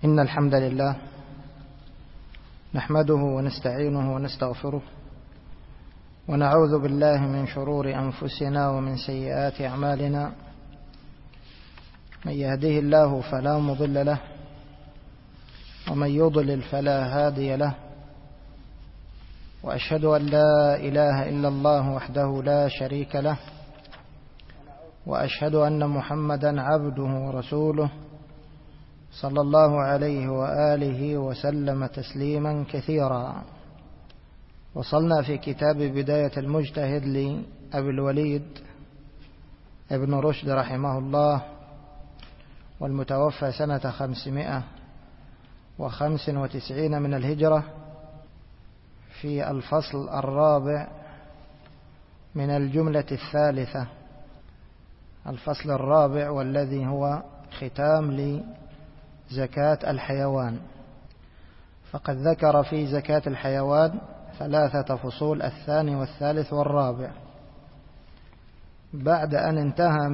إن الحمد لله نحمده ونستعينه ونستغفره ونعوذ بالله من شرور أنفسنا ومن سيئات أعمالنا. من يهده الله فلا مضل له ومن يضلل فلا هادي له، وأشهد أن لا إله إلا الله وحده لا شريك له، وأشهد أن محمدا عبده ورسوله صلى الله عليه وآله وسلم تسليما كثيرا. وصلنا في كتاب بداية المجتهد لأبي الوليد ابن رشد رحمه الله، والمتوفى سنة 595 من الهجرة، في الفصل الرابع من الجملة الثالثة، الفصل الرابع والذي هو ختام لزكاة الحيوان. فقد ذكر في زكاة الحيوان 3 فصول، 2 والثالث والرابع، بعد أن انتهى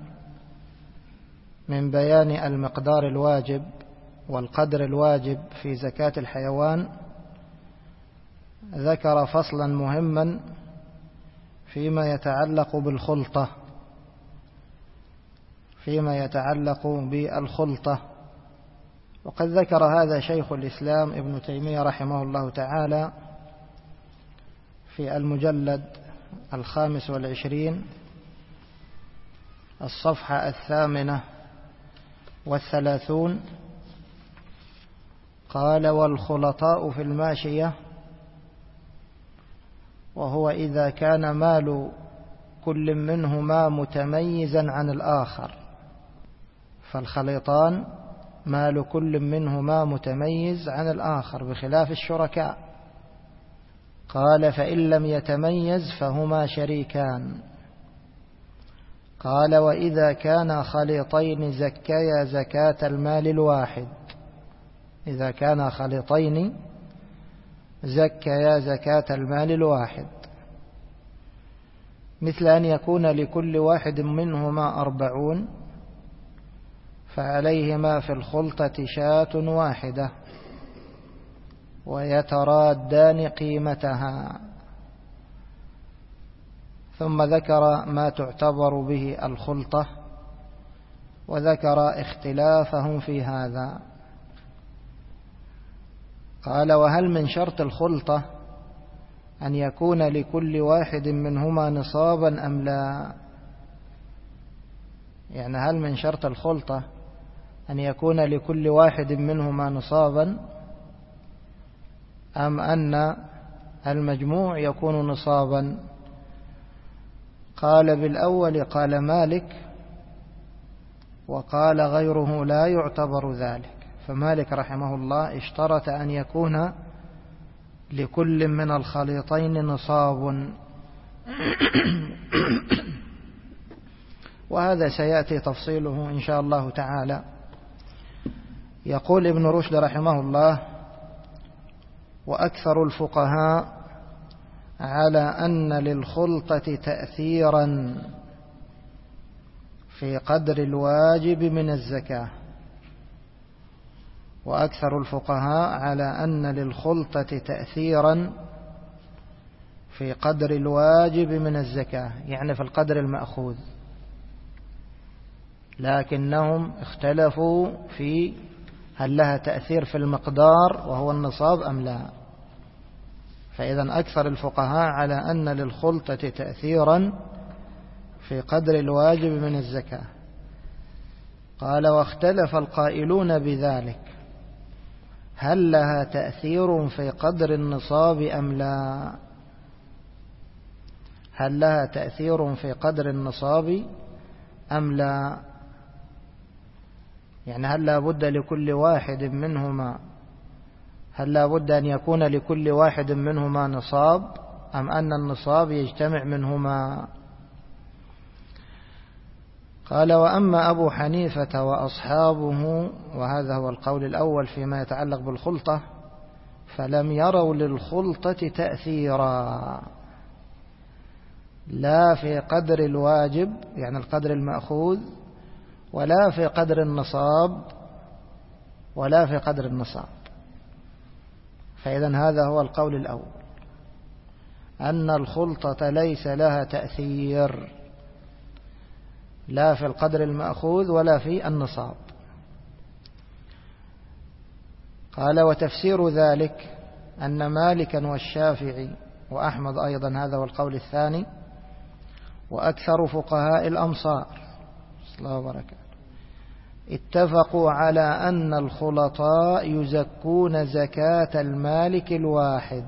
من بيان المقدار الواجب والقدر الواجب في زكاة الحيوان. ذكر فصلا مهما فيما يتعلق بالخلطة، وقد ذكر هذا شيخ الإسلام ابن تيمية رحمه الله تعالى في المجلد 25 الصفحة 38. قال: والخلطاء في الماشية، وهو إذا كان مال كل منهما متميزا عن الآخر. فالخليطان مال كل منهما متميز عن الآخر بخلاف الشركاء. قال: فإن لم يتميز فهما شريكان. قال: وإذا كان خليطين زكيا زكاة المال الواحد. إذا كان خليطين زكيا زكاة المال الواحد، مثل أن يكون لكل واحد منهما 40، فعليهما في الخلطة شاة واحدة ويترادان قيمتها. ثم ذكر ما تعتبر به الخلطة، وذكر اختلافهم في هذا. قال: وهل من شرط الخلطة أن يكون لكل واحد منهما نصابا أم لا؟ يعني هل من شرط الخلطة أن يكون لكل واحد منهما نصابا، أم أن المجموع يكون نصابا؟ قال: بالأول قال مالك، وقال غيره لا يعتبر ذلك. فمالك رحمه الله اشترط أن يكون لكل من الخليطين نصاب، وهذا سيأتي تفصيله إن شاء الله تعالى. يقول ابن رشد رحمه الله: وأكثر الفقهاء على أن للخلطة تأثيرا في قدر الواجب من الزكاة. وأكثر الفقهاء على أن للخلطة تأثيرا في قدر الواجب من الزكاة، يعني في القدر المأخوذ، لكنهم اختلفوا في هل لها تأثير في المقدار وهو النصاب أم لا. فإذا أكثر الفقهاء على أن للخلطة تأثيرا في قدر الواجب من الزكاة. قال: واختلف القائلون بذلك، هل لها تأثير في قدر النصاب أم لا؟ هل لها تأثير في قدر النصاب أم لا؟ يعني هل لا بد لكل واحد منهما، هل لا بد أن يكون لكل واحد منهما نصاب، أم أن النصاب يجتمع منهما؟ قال: وأما أبو حنيفة وأصحابه، وهذا هو القول الأول فيما يتعلق بالخلطة، فلم يروا للخلطة تأثيرا، لا في قدر الواجب يعني القدر المأخوذ، ولا في قدر النصاب ولا في قدر النصاب. فإذا هذا هو القول الأول، أن الخلطة ليس لها تأثير لا في القدر المأخوذ ولا في النصاب. قال: وتفسير ذلك أن مالكا والشافعي وأحمد أيضا، هذا هو القول الثاني، وأكثر فقهاء الأمصار الله وبركاته، اتفقوا على أن الخلطاء يزكون زكاة المالك الواحد.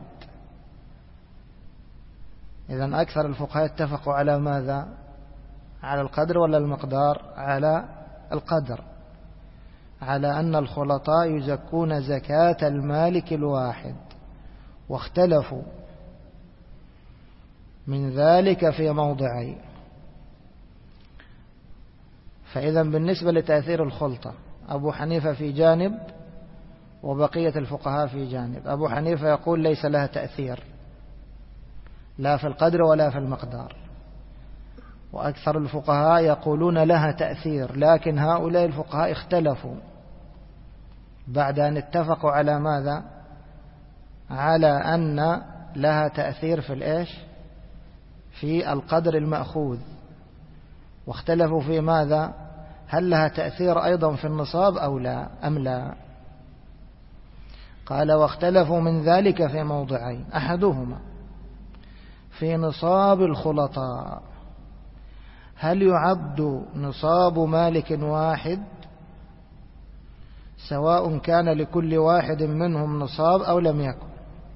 إذن أكثر الفقهاء اتفقوا على ماذا؟ على القدر ولا المقدار؟ على القدر، على أن الخلطاء يزكون زكاة المالك الواحد، واختلفوا من ذلك في موضعين. فإذا بالنسبة لتأثير الخلطة، أبو حنيفة في جانب وبقية الفقهاء في جانب. أبو حنيفة يقول ليس لها تأثير لا في القدر ولا في المقدار، وأكثر الفقهاء يقولون لها تأثير، لكن هؤلاء الفقهاء اختلفوا بعد أن اتفقوا على ماذا؟ على أن لها تأثير في الإيش؟ في القدر المأخوذ. واختلفوا في ماذا؟ هل لها تأثير أيضا في النصاب أو لا أم لا؟ قال: واختلفوا من ذلك في موضعين، أحدهما في نصاب الخلطاء، هل يعد نصاب مالك واحد سواء كان لكل واحد منهم نصاب أو لم يكن،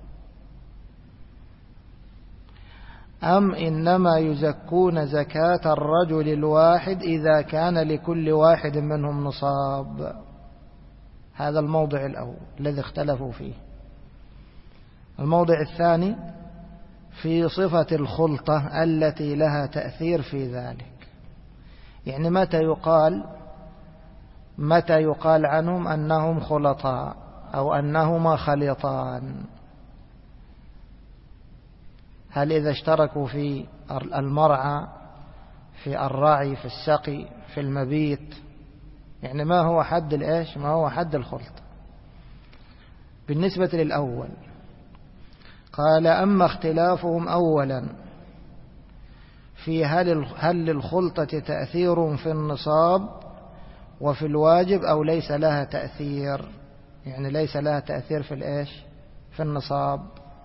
أم إنما يزكون زكاة الرجل الواحد إذا كان لكل واحد منهم نصاب؟ هذا الموضع الأول الذي اختلفوا فيه. الموضع الثاني في صفة الخلطة التي لها تأثير في ذلك، يعني متى يقال عنهم أنهم خلطاء أو أنهما خليطان؟ هل إذا اشتركوا في المرعى، في الرعي، في السقي، في المبيت؟ يعني ما هو حد الإيش؟ ما هو حد الخلطة؟ بالنسبة للأول قال: أما اختلافهم أولا في هل للخلطة تأثير في النصاب وفي الواجب أو ليس لها تأثير، يعني ليس لها تأثير في الإيش؟ في النصاب.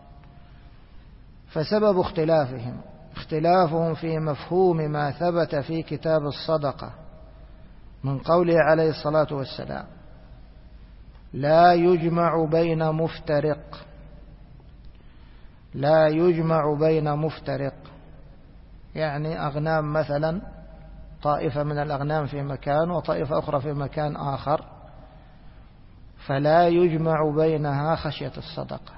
فسبب اختلافهم في مفهوم ما ثبت في كتاب الصدقة من قوله عليه الصلاة والسلام: لا يجمع بين مفترق، يعني أغنام مثلا، طائفة من الأغنام في مكان وطائفة أخرى في مكان آخر، فلا يجمع بينها خشية الصدقة،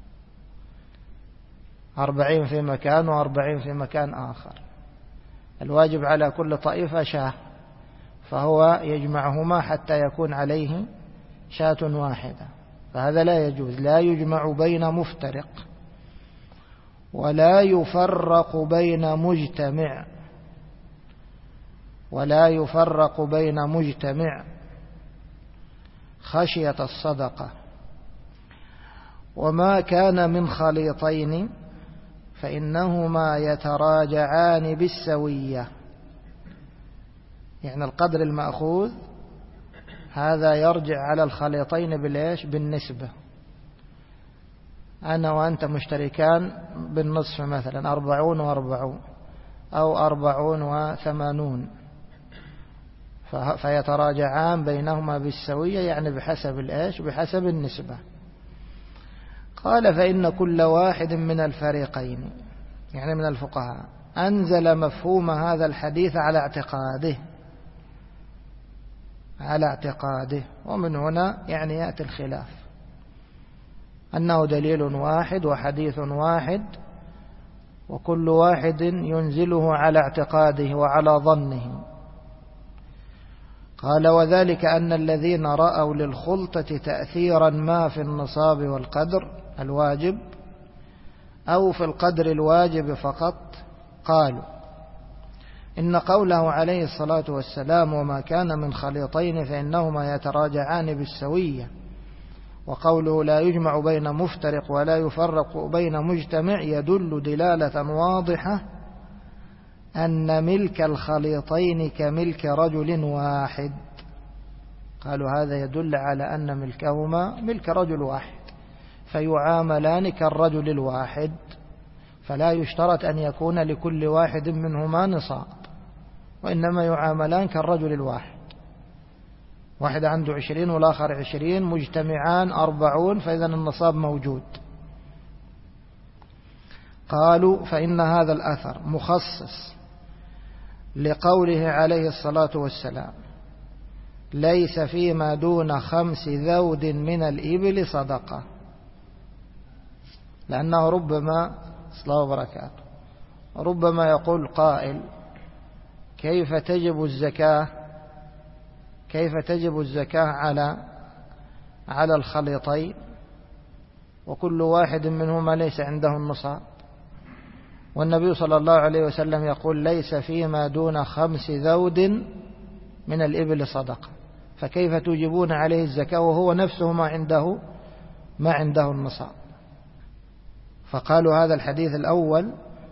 40 في مكان و40 في مكان آخر، الواجب على كل طائفة شاة، فهو يجمعهما حتى يكون عليه شاة واحدة، فهذا لا يجوز. لا يجمع بين مفترق ولا يفرق بين مجتمع خشية الصدقة. وما كان من خليطين فإنهما يتراجعان بالسوية، يعني القدر المأخوذ هذا يرجع على الخليطين بالنسبة. أنا وأنت مشتركان بالنصف مثلا، 40 و40 أو 40 و80، فيتراجعان بينهما بالسوية، يعني بحسب النسبة. قال: فإن كل واحد من الفريقين، يعني من الفقهاء، أنزل مفهوم هذا الحديث على اعتقاده، ومن هنا يعني يأتي الخلاف، أنه دليل واحد وحديث واحد، وكل واحد ينزله على اعتقاده وعلى ظنه. قال: وذلك أن الذين رأوا للخلطة تأثيرا ما في النصاب والقدر الواجب أو في القدر الواجب فقط، قالوا إن قوله عليه الصلاة والسلام وما كان من خليطين فإنهما يتراجعان بالسوية، وقوله لا يجمع بين مفترق ولا يفرق بين مجتمع، يدل دلالة واضحة أن ملك الخليطين كملك رجل واحد. قالوا هذا يدل على أن ملكهما ملك رجل واحد، فيعاملان كالرجل الواحد، فلا يشترط أن يكون لكل واحد منهما نصاب، وإنما يعاملان كالرجل الواحد، واحد عنده 20 والآخر 20 مجتمعان 40، فإذا النصاب موجود. قالوا فإن هذا الأثر مخصص لقوله عليه الصلاة والسلام ليس فيما دون 5 ذود من الإبل صدقة، لأنه ربما صلى الله وبركاته ربما يقول قائل كيف تجب الزكاة على الخليطين وكل واحد منهما ليس عنده النصاب، والنبي صلى الله عليه وسلم يقول ليس فيما دون 5 ذود من الإبل صدقة، فكيف توجبون عليه الزكاة وهو نفسه ما عنده النصاب؟ فقالوا هذا الحديث الأول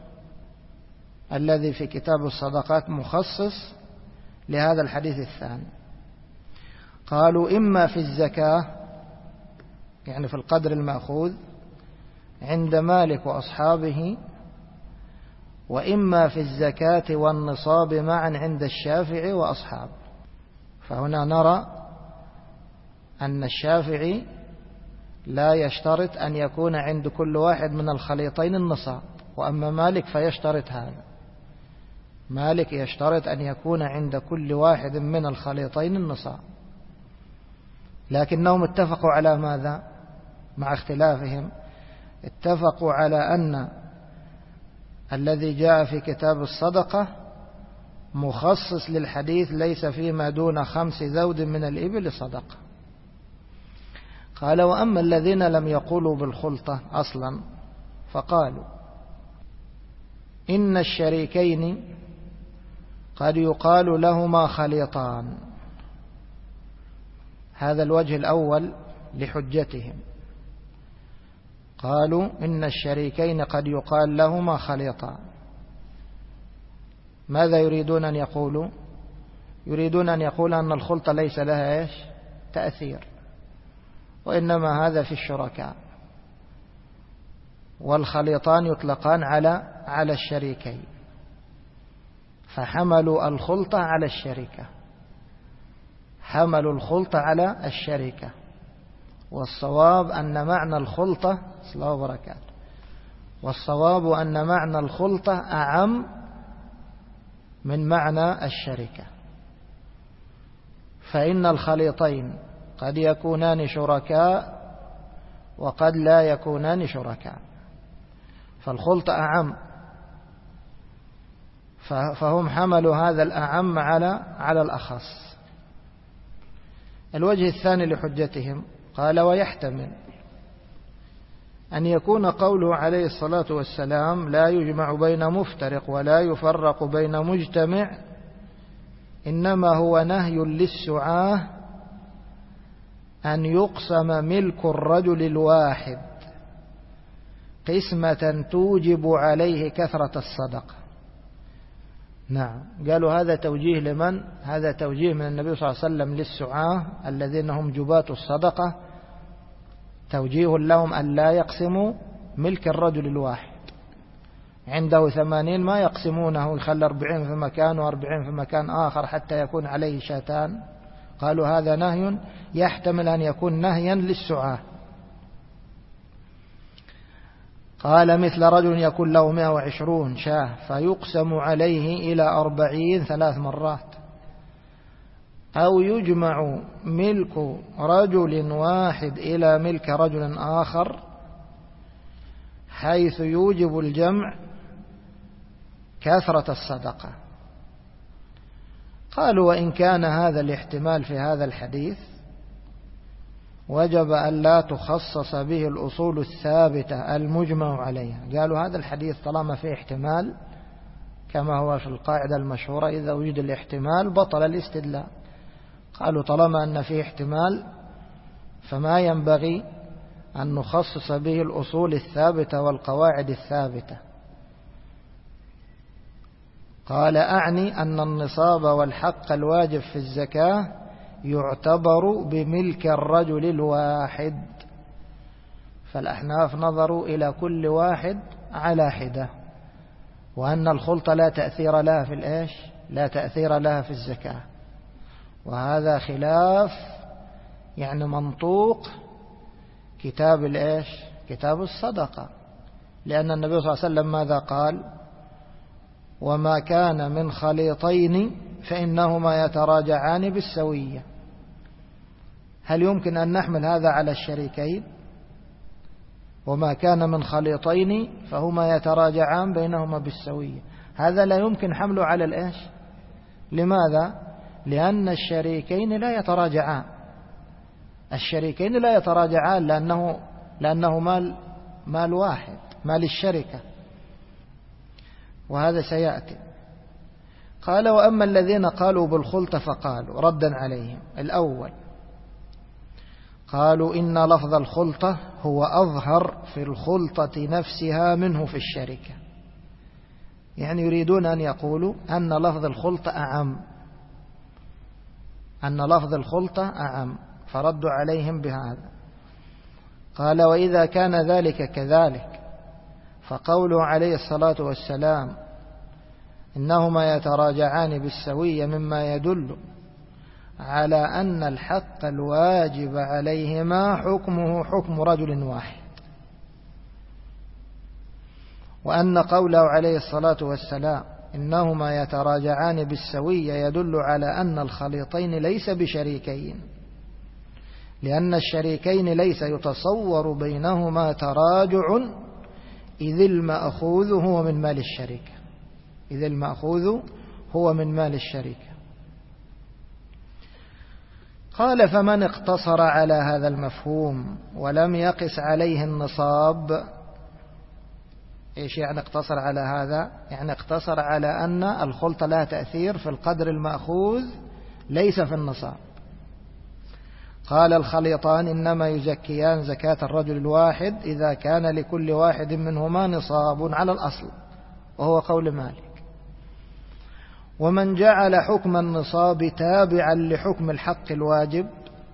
الذي في كتاب الصدقات مخصص لهذا الحديث الثاني. قالوا إما في الزكاة يعني في القدر المأخوذ عند مالك وأصحابه، وإما في الزكاة والنصاب معا عند الشافعي وأصحابه. فهنا نرى أن الشافعي لا يشترط أن يكون عند كل واحد من الخليطين النصاب، وأما مالك فيشترط هذا، مالك يشترط أن يكون عند كل واحد من الخليطين النصاب، لكنهم اتفقوا على ماذا؟ مع اختلافهم اتفقوا على أن الذي جاء في كتاب الصدقة مخصص للحديث ليس فيما دون 5 ذود من الإبل صدقة. قال وأما الذين لم يقولوا بالخلطة أصلا فقالوا إن الشريكين قد يقال لهما خليطان. هذا الوجه الأول لحجتهم، قالوا إن الشريكين قد يقال لهما خليطان. ماذا يريدون أن يقولوا؟ يريدون أن يقول أن الخلطة ليس لها تأثير، وإنما هذا في الشركاء، والخليطان يطلقان على الشريكين، فحملوا الخلطة على الشركة، حملوا الخلطة على الشركة، والصواب أن معنى الخلطة صلى الله وبركاته والصواب أن معنى الخلطة أعم من معنى الشركة، فإن الخليطين قد يكونان شركاء وقد لا يكونان شركاء، فالخلطة أعم، فهم حملوا هذا الأعم على الأخص. الوجه الثاني لحجتهم قال ويحتمل أن يكون قوله عليه الصلاة والسلام لا يجمع بين مفترق ولا يفرق بين مجتمع إنما هو نهي للسعاة أن يقسم ملك الرجل الواحد قسمة توجب عليه كثرة الصدقة. نعم، قالوا هذا توجيه لمن؟ هذا توجيه من النبي صلى الله عليه وسلم للسعاة الذين هم جباة الصدقة، توجيه لهم أن لا يقسموا ملك الرجل الواحد، عنده 80 ما يقسمونه، يخلي 40 في مكان و40 في مكان آخر حتى يكون عليه شاتان. قالوا هذا نهي يحتمل أن يكون نهيا للسعاة. قال مثل رجل يكون له 120 شاه فيقسم عليه إلى 40 3 مرات، أو يجمع ملك رجل واحد إلى ملك رجل آخر حيث يوجب الجمع كثرة الصدقة. قالوا وإن كان هذا الاحتمال في هذا الحديث وجب أن لا تخصص به الأصول الثابتة المجمع عليها. قالوا هذا الحديث طالما فيه احتمال كما هو في القاعدة المشهورة إذا وجد الاحتمال بطل الاستدلال. قالوا طالما أن فيه احتمال فما ينبغي أن نخصص به الأصول الثابتة والقواعد الثابتة. قال أعني أن النصاب والحق الواجب في الزكاة يعتبر بملك الرجل الواحد. فالأحناف نظروا إلى كل واحد على حدة، وأن الخلطة لا تأثير لها في الإيش؟ لا تأثير لها في الزكاة. وهذا خلاف يعني منطوق كتاب الإيش؟ كتاب الصدقة، لأن النبي صلى الله عليه وسلم ماذا قال؟ وما كان من خليطين فإنهما يتراجعان بالسوية. هل يمكن أن نحمل هذا على الشريكين؟ وما كان من خليطين فهما يتراجعان بينهما بالسوية، هذا لا يمكن حمله على الإيش؟ لماذا؟ لأن الشريكين لا يتراجعان. الشريكين لا يتراجعان لأنه مال واحد، مال الشركة، وهذا سيأتي. قال وأما الذين قالوا بالخلطة فقالوا ردا عليهم: الأول قالوا إن لفظ الخلطة هو أظهر في الخلطة نفسها منه في الشركة، يعني يريدون أن يقولوا أن لفظ الخلطة أعم، أن لفظ الخلطة أعم، فردوا عليهم بهذا. قال وإذا كان ذلك كذلك فقوله عليه الصلاة والسلام إنهما يتراجعان بالسوية مما يدل على أن الحق الواجب عليهما حكمه حكم رجل واحد، وأن قوله عليه الصلاة والسلام إنهما يتراجعان بالسوية يدل على أن الخليطين ليس بشريكين، لأن الشريكين ليس يتصور بينهما تراجع إذ المأخوذ هو من مال الشركة، إذ المأخوذ هو من مال الشركة. قال فمن اقتصر على هذا المفهوم ولم يقس عليه النصاب. إيش يعني اقتصر على هذا؟ يعني اقتصر على أن الخلطة لا تأثير في القدر المأخوذ ليس في النصاب. قال الخليطان إنما يزكيان زكاة الرجل الواحد إذا كان لكل واحد منهما نصاب على الأصل، وهو قول مالك. ومن جعل حكم النصاب تابعا لحكم الحق الواجب،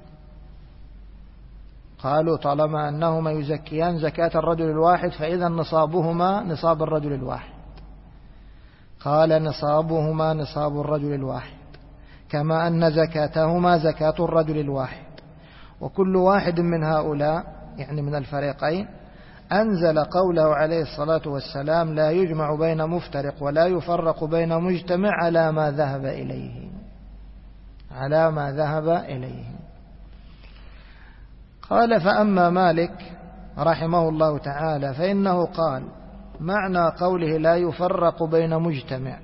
قالوا طالما أنهما يزكيان زكاة الرجل الواحد فإذا نصابهما نصاب الرجل الواحد. قال نصابهما نصاب الرجل الواحد، كما أن زكاتهما زكاة الرجل الواحد. وكل واحد من هؤلاء يعني من الفريقين أنزل قوله عليه الصلاة والسلام لا يجمع بين مفترق ولا يفرق بين مجتمع على ما ذهب إليه، على ما ذهب إليه. قال فأما مالك رحمه الله تعالى فإنه قال معنى قوله لا يفرق بين مجتمع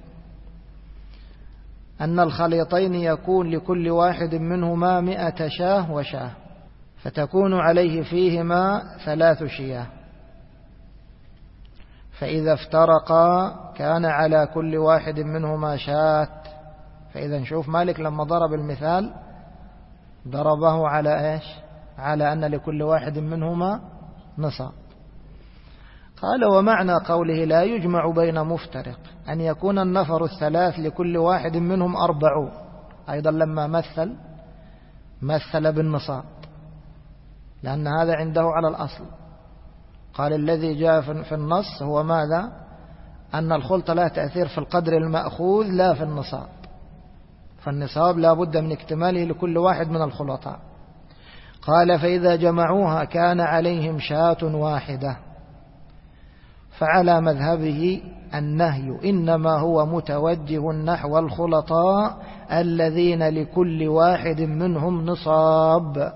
أن الخليطين يكون لكل واحد منهما 100 شاة وشاة، فتكون عليه فيهما 3 شياه، فإذا افترقا كان على كل واحد منهما شاة. فإذا نشوف مالك لما ضرب المثال ضربه على إيش؟ على أن لكل واحد منهما نصاب. قال ومعنى قوله لا يجمع بين مفترق أن يكون النفر 3 لكل واحد منهم 40. أيضا لما مثل بالنصاب، لأن هذا عنده على الأصل. قال الذي جاء في النص هو ماذا؟ أن الخلطة لا تأثير في القدر المأخوذ لا في النصاب، فالنصاب لا بد من اكتماله لكل واحد من الخلطاء. قال فإذا جمعوها كان عليهم شاة واحدة. فعلى مذهبه النهي إنما هو متوجه نحو الخلطاء الذين لكل واحد منهم نصاب.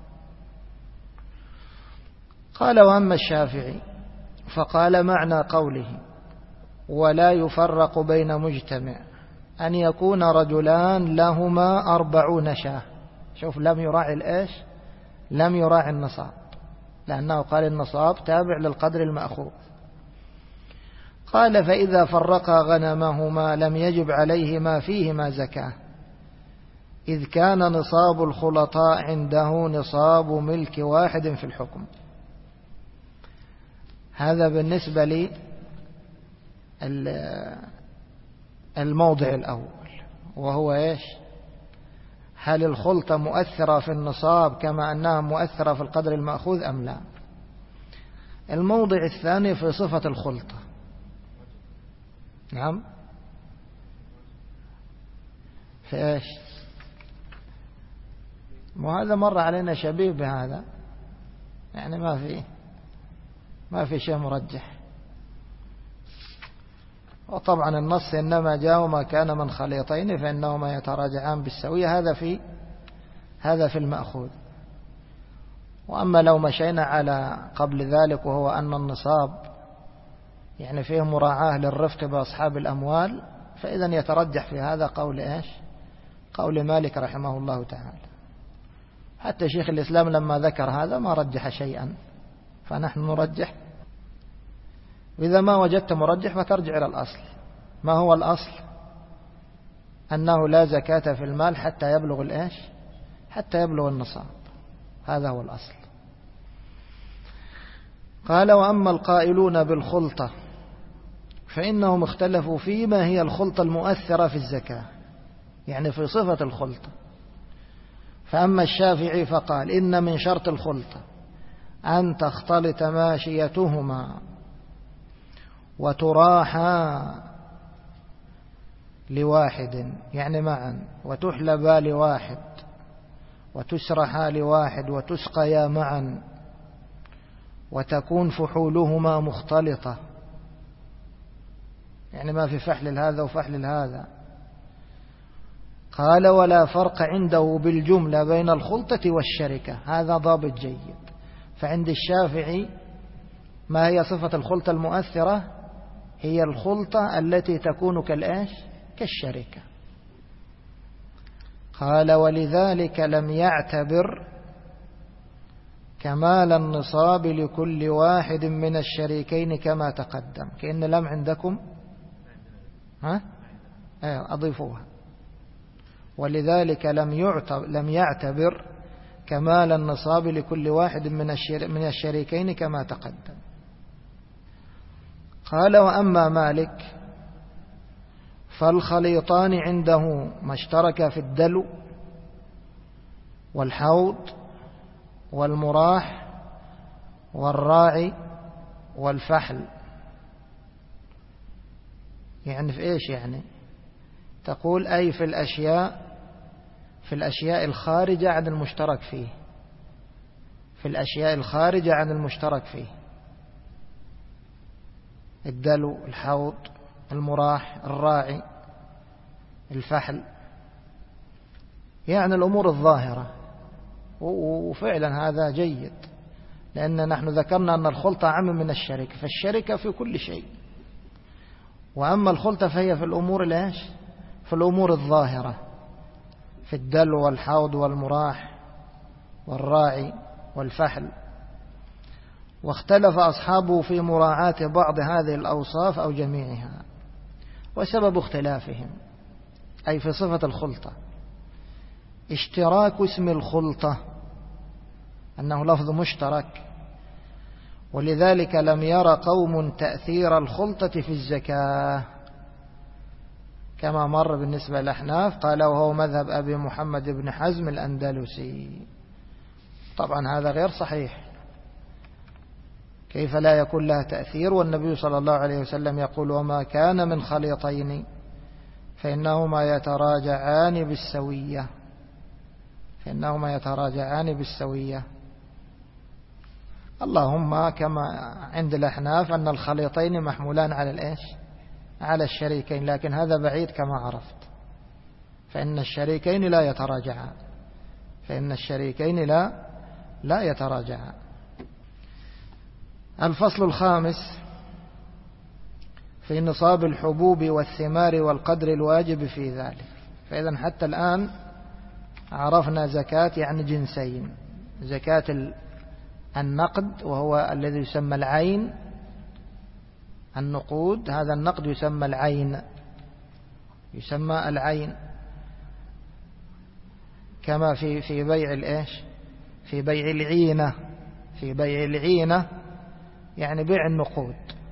قال وأما الشافعي فقال معنى قوله ولا يفرق بين مجتمع أن يكون رجلان لهما 40 شاة. شوف لم يراعي الإيش؟ لم يراعي النصاب، لأنه قال النصاب تابع للقدر المأخوذ. قال فإذا فرقا غنمهما لم يجب عليهما فيهما زكاة، إذ كان نصاب الخلطاء عنده نصاب ملك واحد في الحكم. هذا بالنسبة لي الموضع الأول، وهو إيش؟ هل الخلطة مؤثرة في النصاب كما أنها مؤثرة في القدر المأخوذ أم لا؟ الموضع الثاني في صفة الخلطة. نعم، في إيش؟ وهذا مر علينا شبيه بهذا، يعني ما في شيء مرجح. وطبعا النص إنما جاء وما كان من خليطين فإنهما يتراجعان بالسوية، هذا في المأخوذ. وأما لو مشينا على قبل ذلك، وهو أن النصاب يعني فيه مراعاة للرفق بأصحاب الأموال، فإذا يترجح في هذا قول إيش؟ قول مالك رحمه الله تعالى. حتى شيخ الإسلام لما ذكر هذا ما رجح شيئا، فنحن نرجح. وإذا ما وجدت مرجح فترجع إلى الأصل. ما هو الأصل؟ أنه لا زكاة في المال حتى يبلغ الإيش؟ حتى يبلغ النصاب. هذا هو الأصل. قال وأما القائلون بالخلطة فإنهم اختلفوا فيما هي الخلطة المؤثرة في الزكاة، يعني في صفة الخلطة. فأما الشافعي فقال إن من شرط الخلطة أن تختلط ماشيتهما وتراحا لواحد، يعني معا، وتحلبا لواحد، وتسرحا لواحد، وتسقيا معا، وتكون فحولهما مختلطة، يعني ما في فحل هذا وفحل هذا. قال ولا فرق عنده بالجملة بين الخلطة والشركة. هذا ضابط جيد. فعند الشافعي ما هي صفة الخلطة المؤثرة؟ هي الخلطة التي تكون كالإيش؟ كالشركة. قال ولذلك لم يعتبر كمال النصاب لكل واحد من الشريكين كما تقدم. كأن لم عندكم أضيفوها. ولذلك لم يعتبر كمال النصاب لكل واحد من الشريكين كما تقدم. قال وأما مالك فالخليطان عنده ما اشترك في الدلو والحوض والمراح والراعي والفحل. يعني في إيش؟ يعني تقول أي في الأشياء الخارجة عن المشترك فيه، في الأشياء الخارجة عن المشترك فيه، الدلو، الحوض، المراح، الراعي، الفحل، يعني الأمور الظاهرة. وفعلا هذا جيد، لأن نحن ذكرنا أن الخلطة عام من الشركة، فالشركة في كل شيء. وأما الخلطة فهي في الأمور الإيش؟ في الأمور الظاهرة، في الدلو والحوض والمراح والراعي والفحل. واختلف أصحابه في مراعاة بعض هذه الأوصاف أو جميعها. وسبب اختلافهم أي في صفة الخلطة اشتراك اسم الخلطة، أنه لفظ مشترك، ولذلك لم ير قوم تأثير الخلطة في الزكاة كما مر بالنسبة للأحناف. قال وهو مذهب أبي محمد بن حزم الأندلسي. طبعا هذا غير صحيح. كيف لا يكون لها تأثير والنبي صلى الله عليه وسلم يقول وما كان من خليطين فإنهما يتراجعان بالسوية، فإنهما يتراجعان بالسوية. اللهم كما عند الأحناف أن الخليطين محمولان على الإيش؟ على الشريكين، لكن هذا بعيد كما عرفت، فإن الشريكين لا يتراجعان، فإن الشريكين لا يتراجعان. الفصل الخامس في نصاب الحبوب والثمار والقدر الواجب في ذلك. فإذا حتى الآن عرفنا زكاة يعني جنسين: زكاة النقد وهو الذي يسمى العين النقود هذا النقد يسمى العين، يسمى العين، كما في بيع الإيش، في بيع العينة، في بيع العينة يعني بيع النقود،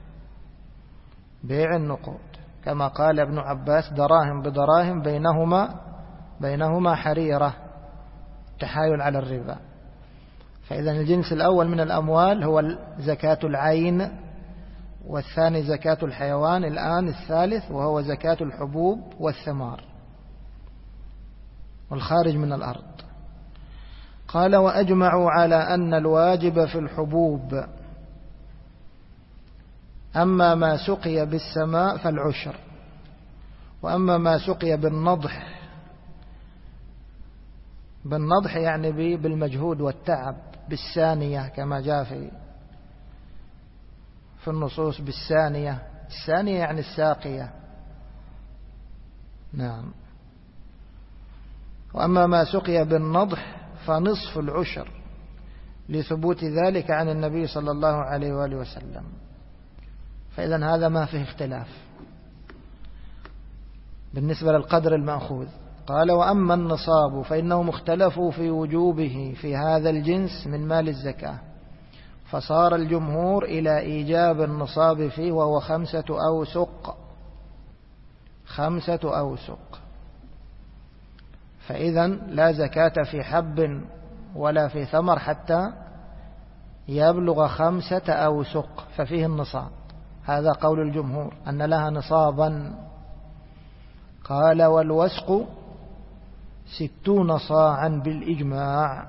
بيع النقود، كما قال ابن عباس دراهم بدراهم بينهما حريرة، تحايل على الربا. فإذا الجنس الأول من الأموال هو زكاة العين، والثاني زكاة الحيوان، الآن الثالث وهو زكاة الحبوب والثمار والخارج من الأرض. قال وأجمعوا على أن الواجب في الحبوب أما ما سقي بالسماء فالعشر، وأما ما سقي بالنضح، بالنضح يعني بالمجهود والتعب، بالسانية كما جاء في النصوص، بالسانية، السانية يعني الساقية، نعم. وأما ما سقي بالنضح فنصف العشر، لثبوت ذلك عن النبي صلى الله عليه وآله وسلم. فإذا هذا ما فيه اختلاف بالنسبة للقدر المأخوذ. قال وأما النصاب فإنهم اختلفوا في وجوبه في هذا الجنس من مال الزكاة، فصار الجمهور إلى إيجاب النصاب فيه، وهو 5 أوسق، 5 أوسق. فإذا لا زكاة في حب ولا في ثمر حتى يبلغ 5 أوسق، ففيه النصاب. هذا قول الجمهور أن لها نصابا. قال والوسق 60 صاعا بالإجماع،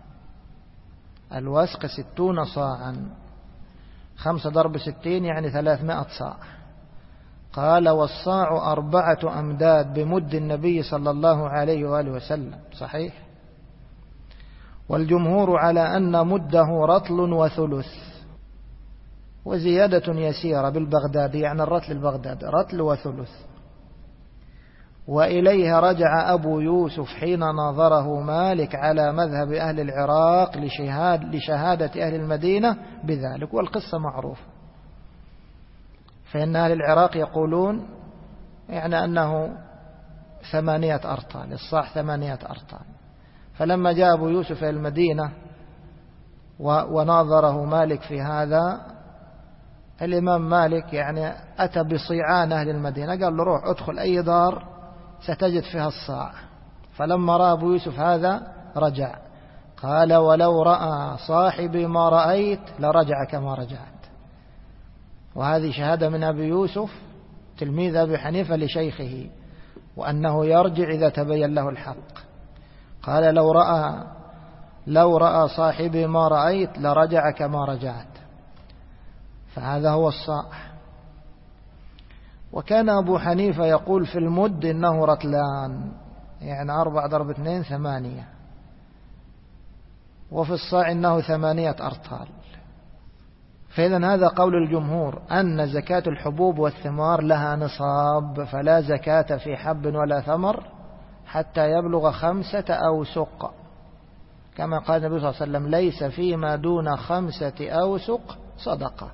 الوسق 60 صاعا، 5 ضرب 60 يعني 300 صاع. قال والصاع 4 أمداد بمد النبي صلى الله عليه وآله وسلم، صحيح. والجمهور على أن مده رطل وثلث، وزيادة يسيرة بالبغداد، يعني الرطل البغداد رطل وثلث. وإليه رجع أبو يوسف حين ناظره مالك على مذهب أهل العراق لشهادة أهل المدينة بذلك، والقصة معروفة. فإن أهل العراق يقولون يعني أنه 8 أرطال، الصاع 8 أرطال. فلما جاء أبو يوسف إلى المدينة وناظره مالك في هذا، الإمام مالك يعني أتى بصيعان أهل المدينة، قال له روح ادخل أي دار ستجد فيها الصاع. فلما رأى أبو يوسف هذا رجع. قال ولو رأى صاحبي ما رأيت لرجع كما رجعت. وهذه شهادة من أبي يوسف تلميذ أبي حنيفة لشيخه، وأنه يرجع إذا تبين له الحق. قال لو رأى صاحبي ما رأيت لرجع كما رجعت. فهذا هو الصاع. وكان أبو حنيفة يقول في المد إنه رطلان، يعني 4 ضرب 2 8، وفي الصاع إنه 8 أرطال. فإذا هذا قول الجمهور أن زكاة الحبوب والثمار لها نصاب، فلا زكاة في حب ولا ثمر حتى يبلغ 5 أوسق، كما قال النبي صلى الله عليه وسلم ليس فيما دون 5 أوسق صدقة.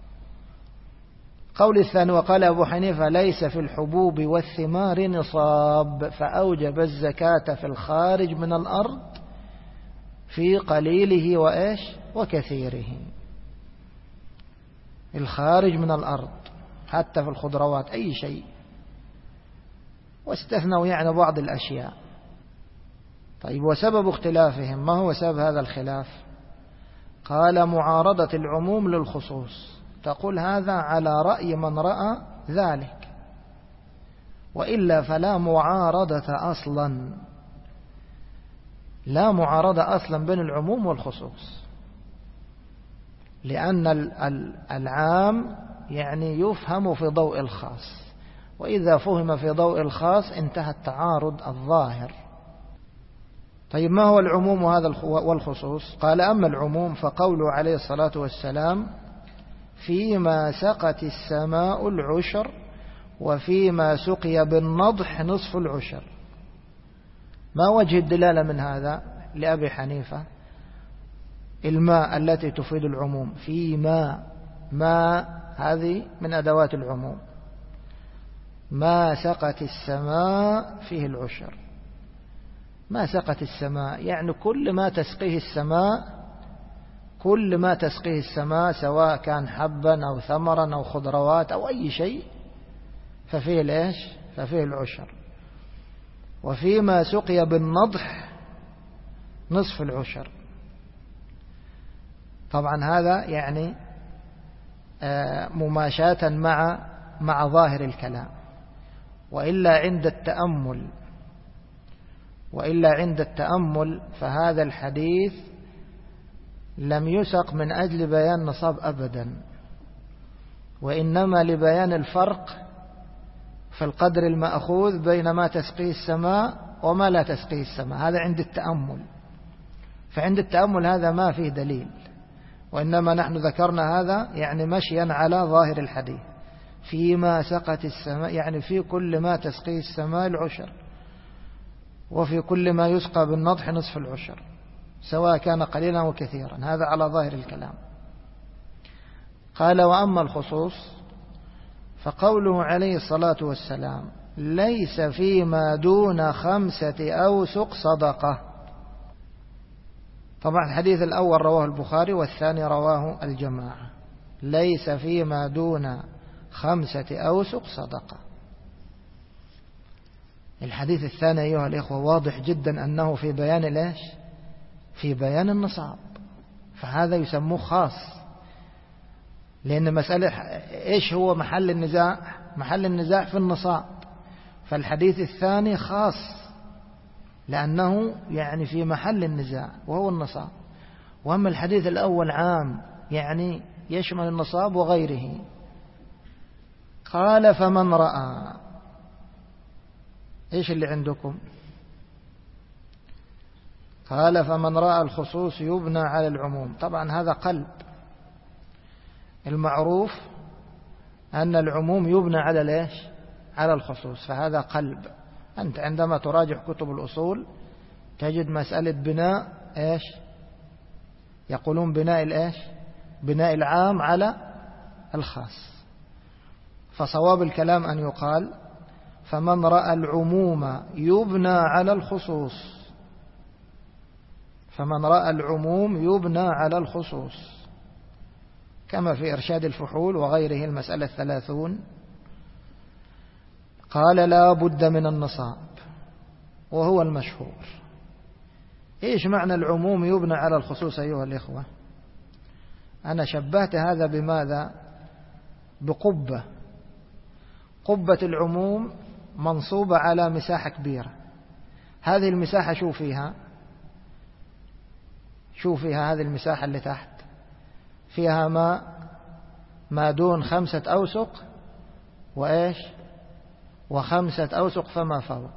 قول الثاني وقال أبو حنيفة ليس في الحبوب والثمار نصاب، فأوجب الزكاة في الخارج من الأرض في قليله وإيش وكثيره، الخارج من الأرض حتى في الخضروات أي شيء، واستثنوا يعني بعض الأشياء. طيب وسبب اختلافهم، ما هو سبب هذا الخلاف؟ قال معارضة العموم للخصوص. تقول هذا على رأي من رأى ذلك، وإلا فلا معارضة أصلا، لا معارضة أصلا بين العموم والخصوص، لأن العام يعني يفهم في ضوء الخاص، وإذا فهم في ضوء الخاص انتهى التعارض الظاهر. طيب ما هو العموم هذا والخصوص؟ قال أما العموم فقوله عليه الصلاة والسلام فيما سقت السماء العشر، وفيما سقي بالنضح نصف العشر. ما وجه الدلالة من هذا لأبي حنيفة؟ الماء التي تفيد العموم، فيما ما هذه من أدوات العموم. ما سقت السماء فيه العشر. ما سقت السماء يعني كل ما تسقيه السماء، كل ما تسقيه السماء سواء كان حبا أو ثمرا أو خضروات أو أي شيء ففيه الإيش؟ ففيه العشر. وفيما سقي بالنضح نصف العشر. طبعا هذا يعني مماشاة مع ظاهر الكلام، وإلا عند التأمل فهذا الحديث لم يسق من أجل بيان نصاب أبدا، وإنما لبيان الفرق في القدر المأخوذ بين ما تسقيه السماء وما لا تسقيه السماء. هذا عند التأمل. فعند التأمل هذا ما فيه دليل، وإنما نحن ذكرنا هذا يعني مشيا على ظاهر الحديث. فيما سقت السماء يعني في كل ما تسقيه السماء العشر، وفي كل ما يسقى بالنضح نصف العشر سواء كان قليلا أو كثيرا. هذا على ظاهر الكلام. قال وأما الخصوص فقوله عليه الصلاة والسلام ليس فيما دون 5 أوسق صدقة. طبعا الحديث الأول رواه البخاري والثاني رواه الجماعة. ليس فيما دون 5 أوسق صدقة. الحديث الثاني أيها الإخوة واضح جدا أنه في بيان ليش؟ في بيان النصاب، فهذا يسموه خاص. لأن مسألة إيش هو محل النزاع؟ محل النزاع في النصاب. فالحديث الثاني خاص لأنه يعني في محل النزاع وهو النصاب. وأما الحديث الأول عام يعني يشمل النصاب وغيره. قال فمن رأى، إيش اللي عندكم؟ قال فمن رأى الخصوص يبنى على العموم. طبعا هذا قلب. المعروف أن العموم يبنى على ليش؟ على الخصوص، فهذا قلب. أنت عندما تراجع كتب الأصول تجد مسألة بناء إيش؟ يقولون بناء الإيش؟ بناء العام على الخاص. فصواب الكلام أن يقال فمن رأى العموم يبنى على الخصوص. فمن رأى العموم يبنى على الخصوص، كما في إرشاد الفحول وغيره المسألة 30. قال لا بد من النصاب وهو المشهور. إيش معنى العموم يبنى على الخصوص أيها الإخوة؟ أنا شبهت هذا بماذا؟ بقبة. قبة العموم منصوبة على مساحة كبيرة. هذه المساحة شو فيها هذه المساحة اللي تحت فيها ما دون 5 أوسق وإيش؟ و5 أوسق فما فوق.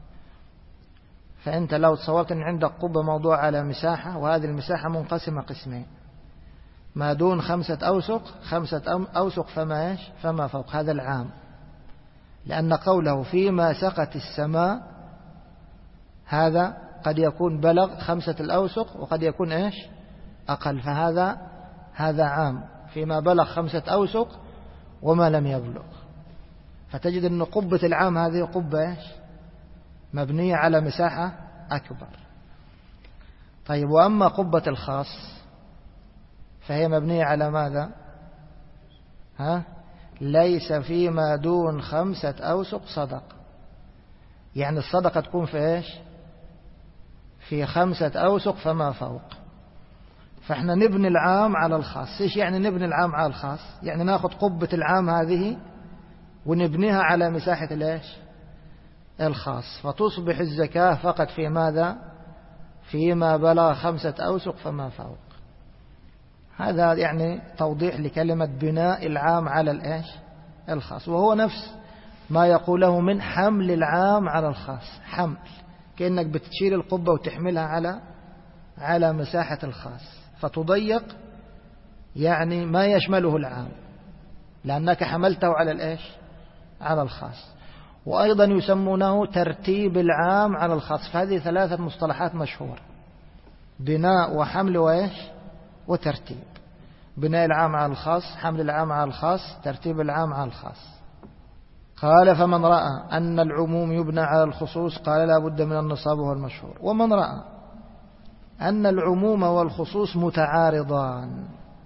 فأنت لو تصورت أن عندك قبة موضوع على مساحة، وهذه المساحة منقسمة قسمين، ما دون 5 أوسق 5 أوسق فما إيش؟ فما فوق. هذا العام، لأن قوله فيما سقت السماء هذا قد يكون بلغ 5 الأوسق وقد يكون إيش؟ أقل. فهذا عام فيما بلغ 5 أوسق وما لم يبلغ. فتجد أن قبة العام هذه قبة إيش؟ مبنية على مساحة أكبر. طيب وأما قبة الخاص فهي مبنية على ماذا؟ ليس فيما دون 5 أوسق صدقة. يعني الصدقة تكون في إيش؟ في 5 أوسق فما فوق. فإحنا نبني العام على الخاص. إيش يعني نبني العام على الخاص؟ يعني نأخذ قبة العام هذه ونبنيها على مساحة الإيش؟ الخاص، فتصبح الزكاة فقط في ماذا؟ فيما بلغ 5 أوسق فما فوق. هذا يعني توضيح لكلمة بناء العام على الإيش؟ الخاص، وهو نفس ما يقوله من حمل العام على الخاص. حمل كأنك بتشيل القبة وتحملها على مساحة الخاص، فتضيق يعني ما يشمله العام لأنك حملته على الإيش؟ على الخاص. وأيضا يسمونه ترتيب العام على الخاص. فهذه 3 مصطلحات مشهورة: بناء وحمل وإيش؟ وترتيب. بناء العام على الخاص، حمل العام على الخاص، ترتيب العام على الخاص. قال فمن رأى أن العموم يبنى على الخصوص قال لا بد من النصاب وهو المشهور. ومن رأى أن العموم والخصوص متعارضان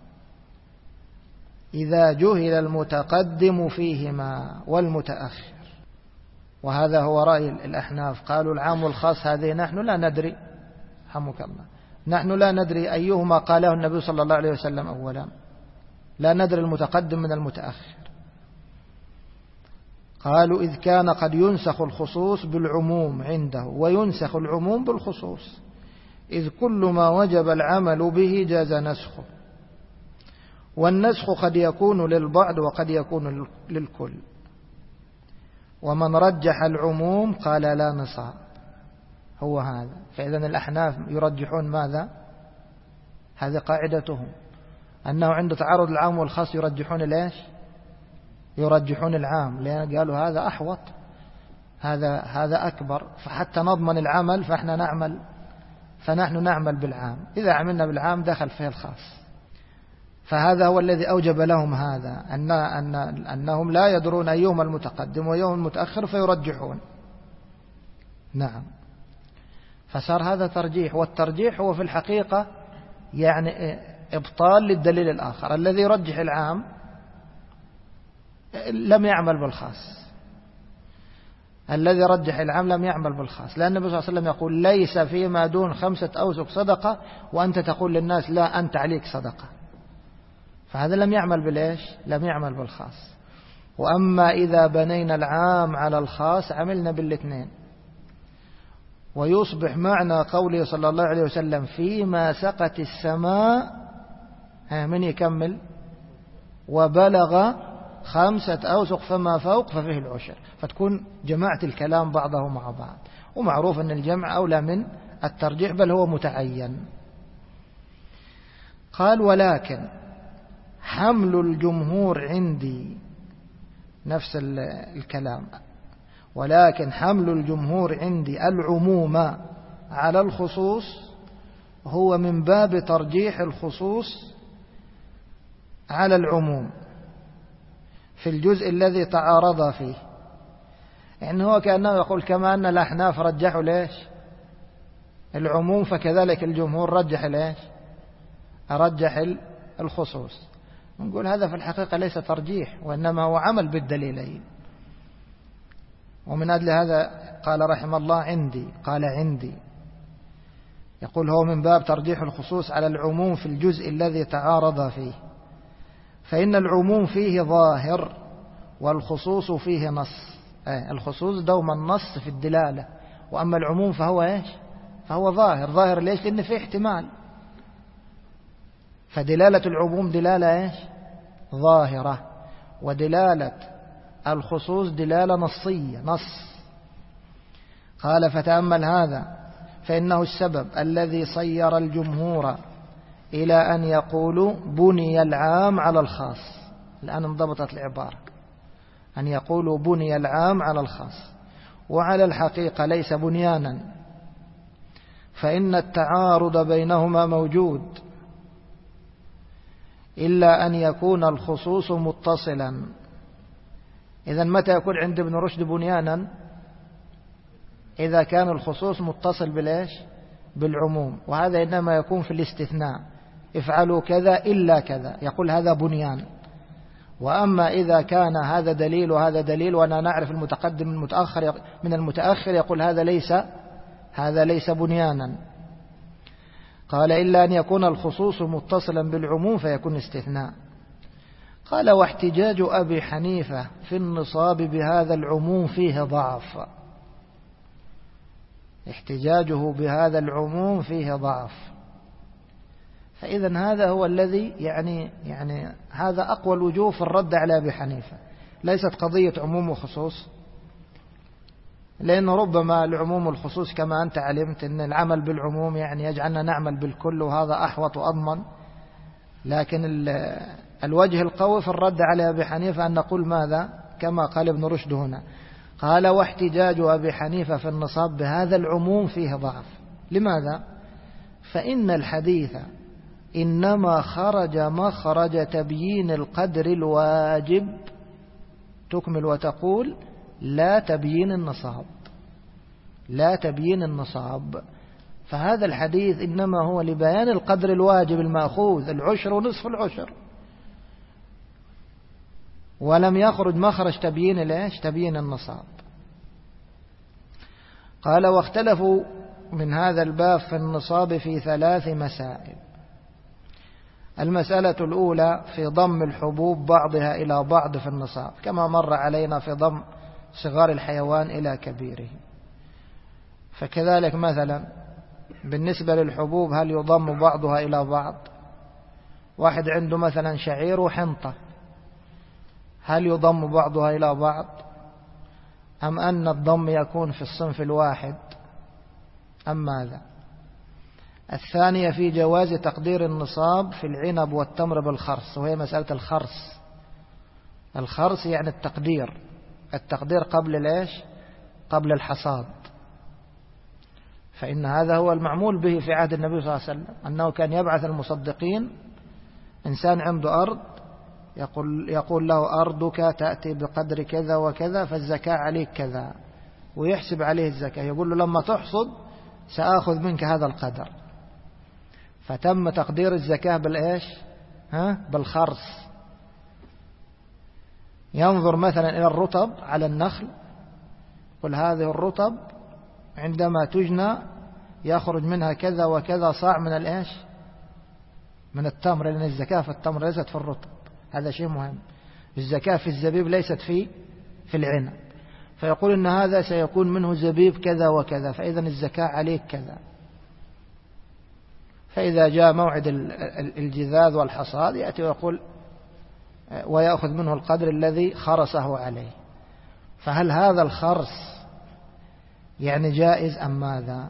إذا جهل المتقدم فيهما والمتأخر، وهذا هو رأي الأحناف. قالوا العام والخاص هذه نحن لا ندري، حمك الله، نحن لا ندري أيهما قاله النبي صلى الله عليه وسلم أولا، لا ندري المتقدم من المتأخر. قالوا إذ كان قد ينسخ الخصوص بالعموم عنده وينسخ العموم بالخصوص، إذ كل ما وجب العمل به جاز نسخه، والنسخ قد يكون للبعض وقد يكون للكل. ومن رجح العموم قال لا نصاب. هو هذا. فإذن الأحناف يرجحون ماذا؟ هذه قاعدتهم، أنه عند تعارض العام والخاص يرجحون ليش؟ يرجحون العام، لأن قالوا هذا أحوط، هذا أكبر، فحتى نضمن العمل فنحن نعمل بالعام، إذا عملنا بالعام دخل فيه الخاص. فهذا هو الذي أوجب لهم هذا، أنهم لا يدرون أيهما المتقدم وأيهما المتأخر فيرجحون. نعم. فصار هذا ترجيح، والترجيح هو في الحقيقة يعني إبطال للدليل الآخر. الذي يرجح العام لم يعمل بالخاص، الذي رجح العام لم يعمل بالخاص، لأن النبي صلى الله عليه وسلم يقول ليس فيما دون 5 أوسق صدقة، وأنت تقول للناس لا أنت عليك صدقة. فهذا لم يعمل بالإيش؟ لم يعمل بالخاص. وأما إذا بنينا العام على الخاص عملنا بالاثنين، ويصبح معنى قوله صلى الله عليه وسلم فيما سقت السماء من يكمل وبلغ 5 أوسق فما فوق ففيه العشر، فتكون جماعة الكلام بعضه مع بعض. ومعروف أن الجمع أولى من الترجيح، بل هو متعين. قال ولكن حمل الجمهور عندي، نفس الكلام، ولكن حمل الجمهور عندي العموم على الخصوص هو من باب ترجيح الخصوص على العموم في الجزء الذي تعارض فيه. يعني هو كأنه يقول كما أن الأحناف رجحوا ليش العموم، فكذلك الجمهور رجح ليش رجح الخصوص. نقول هذا في الحقيقة ليس ترجيح، وإنما هو عمل بالدليلين. ومن أجل هذا قال رحمه الله عندي، قال عندي، يقول هو من باب ترجيح الخصوص على العموم في الجزء الذي تعارض فيه، فإن العموم فيه ظاهر والخصوص فيه نص. الخصوص دوما النص في الدلالة، وأما العموم فهو إيش؟ فهو ظاهر. ليش؟ لأن فيه احتمال. فدلالة العموم دلالة إيش؟ ظاهرة، ودلالة الخصوص دلالة نصية، نص. قال فتأمل هذا، فإنه السبب الذي صير الجمهور إلى أن يقولوا بني العام على الخاص. الآن انضبطت العبارة، أن يقولوا بني العام على الخاص، وعلى الحقيقة ليس بنيانا، فإن التعارض بينهما موجود، إلا أن يكون الخصوص متصلا. إذن متى يكون عند ابن رشد بنيانا؟ إذا كان الخصوص متصل بالإيش؟ بالعموم، وهذا إنما يكون في الاستثناء، افعلوا كذا إلا كذا، يقول هذا بنيان. وأما إذا كان هذا دليل وهذا دليل، وأنا نعرف المتقدم من المتأخر، يقول هذا ليس بنيانا. قال إلا أن يكون الخصوص متصلا بالعموم فيكون استثناء. قال واحتجاج أبي حنيفة في النصاب بهذا العموم فيه ضعف. احتجاجه بهذا العموم فيه ضعف. فإذا هذا هو الذي يعني هذا أقوى الوجوه في الرد على أبي حنيفة. ليست قضية عموم وخصوص، لأنه ربما العموم والخصوص كما أنت علمت أن العمل بالعموم يعني يجعلنا نعمل بالكل، وهذا أحوط وأضمن. لكن الوجه القوي في الرد على أبي حنيفة أن نقول ماذا؟ كما قال ابن رشد هنا، قال واحتجاج أبي حنيفة في النصاب بهذا العموم فيه ضعف. لماذا؟ فإن الحديث إنما خرج مخرج تبيين القدر الواجب، تكمل وتقول لا تبيين النصاب، لا تبيين النصاب. فهذا الحديث إنما هو لبيان القدر الواجب المأخوذ، العشر ونصف العشر، ولم يخرج مخرج تبيين ليش؟ تبيين النصاب. قال واختلفوا من هذا الباب في النصاب في 3 مسائل. المسألة الأولى في ضم الحبوب بعضها إلى بعض في النصاب، كما مر علينا في ضم صغار الحيوان إلى كبيره. فكذلك مثلا بالنسبة للحبوب هل يضم بعضها إلى بعض؟ واحد عنده مثلا شعير وحنطة، هل يضم بعضها إلى بعض أم أن الضم يكون في الصنف الواحد أم ماذا؟ الثانية في جواز تقدير النصاب في العنب والتمر بالخرص، وهي مسألة الخرص. الخرص يعني التقدير قبل ليش؟ قبل الحصاد. فإن هذا هو المعمول به في عهد النبي صلى الله عليه وسلم، أنه كان يبعث المصدقين، إنسان عنده أرض يقول له أرضك تأتي بقدر كذا وكذا فالزكاة عليك كذا، ويحسب عليه الزكاة، يقول له لما تحصد سآخذ منك هذا القدر. فتم تقدير الزكاة بالإيش؟ بالخرص. ينظر مثلا إلى الرطب على النخل، قل هذه الرطب عندما تجنى يخرج منها كذا وكذا صاع من الإيش؟ من التمر، لأن الزكاة في التمر ليست في الرطب، هذا شيء مهم. الزكاة في الزبيب ليست في العنب، فيقول إن هذا سيكون منه زبيب كذا وكذا، فإذا الزكاة عليك كذا. فإذا جاء موعد الجذاذ والحصاد يأتي ويقول ويأخذ منه القدر الذي خرسه عليه. فهل هذا الخرس يعني جائز أم ماذا؟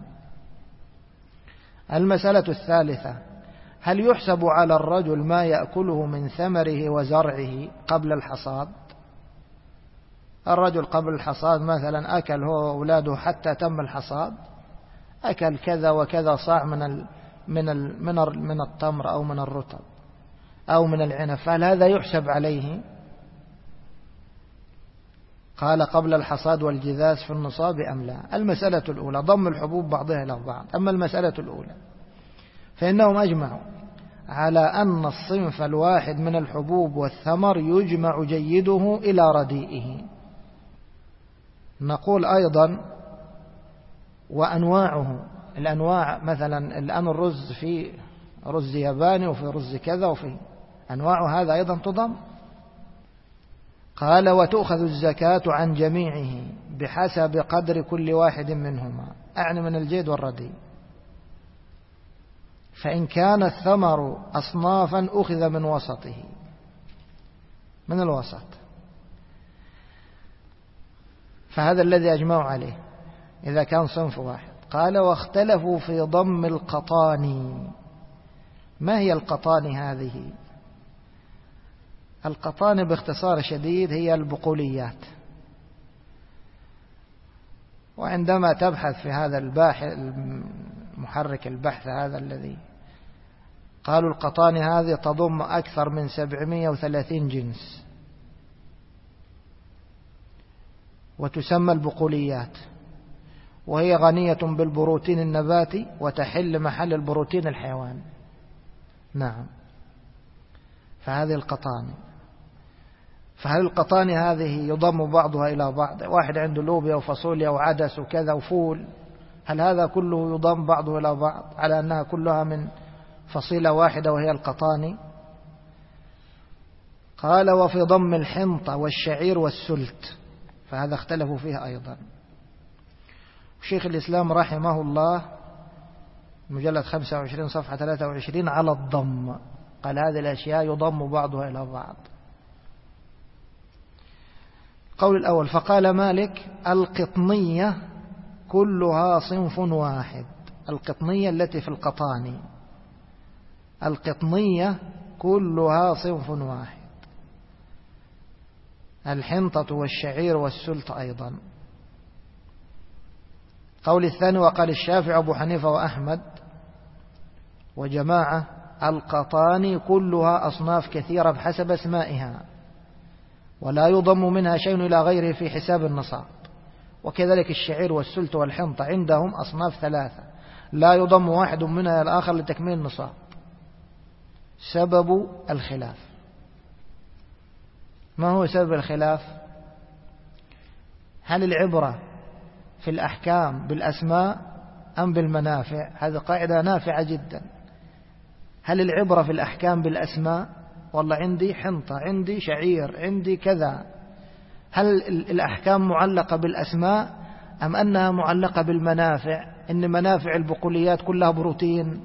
المسألة الثالثة هل يحسب على الرجل ما يأكله من ثمره وزرعه قبل الحصاد؟ الرجل قبل الحصاد مثلا أكل هو وأولاده حتى تم الحصاد، أكل كذا وكذا صاع من التمر أو من الرطب أو من العنب، فهل هذا يحسب عليه؟ قال قبل الحصاد والجذاذ في النصاب أم لا؟ المسألة الأولى ضم الحبوب بعضها إلى بعض. أما المسألة الأولى فإنهم أجمعوا على أن الصنف الواحد من الحبوب والثمر يجمع جيده إلى رديئه. نقول أيضا وأنواعه، الأنواع مثلا الآن الرز في رز ياباني وفي رز كذا وفي أنواع، هذا أيضا تضم. قال وتؤخذ الزكاة عن جميعه بحسب قدر كل واحد منهما، أعني من الجيد والرديء. فإن كان الثمر أصنافا أخذ من وسطه، من الوسط، فهذا الذي أجمعوا عليه إذا كان صنف واحد. قال واختلفوا في ضم القطاني. ما هي القطاني هذه؟ القطاني باختصار شديد هي البقوليات. وعندما تبحث في هذا الباحث محرك البحث هذا الذي قالوا القطاني هذه تضم أكثر من 730 جنس، وتسمى البقوليات، وهي غنية بالبروتين النباتي وتحل محل البروتين الحيواني. نعم، فهذه القطاني. فهل القطاني هذه يضم بعضها إلى بعض؟ واحد عنده لوبيا وفاصوليا وعدس وكذا وفول، هل هذا كله يضم بعضه إلى بعض على أنها كلها من فصيلة واحدة وهي القطاني؟ قال وفي ضم الحنطة والشعير والسلت، فهذا اختلفوا فيها أيضا. شيخ الإسلام رحمه الله مجلد 25 صفحة 23 على الضم، قال هذه الأشياء يضم بعضها إلى بعض. قول الأول فقال مالك القطنية كلها صنف واحد. القطنية التي في القطاني، القطنية كلها صنف واحد، الحنطة والشعير والسلط أيضا. قول الثاني وقال الشافعي أبو حنيفة وأحمد وجماعة القطان كلها أصناف كثيرة بحسب اسمائها، ولا يضم منها شيء إلى غيره في حساب النصاب. وكذلك الشعير والسلت والحنطة عندهم أصناف ثلاثة لا يضم واحد منها إلى الآخر لتكميل النصاب. سبب الخلاف، ما هو سبب الخلاف؟ هل العبرة في الأحكام بالأسماء أم بالمنافع؟ هذه قاعدة نافعة جدا. هل العبرة في الأحكام بالأسماء؟ والله عندي حنطة، عندي شعير، عندي كذا. هل الأحكام معلقة بالأسماء أم أنها معلقة بالمنافع؟ إن منافع البقوليات كلها بروتين.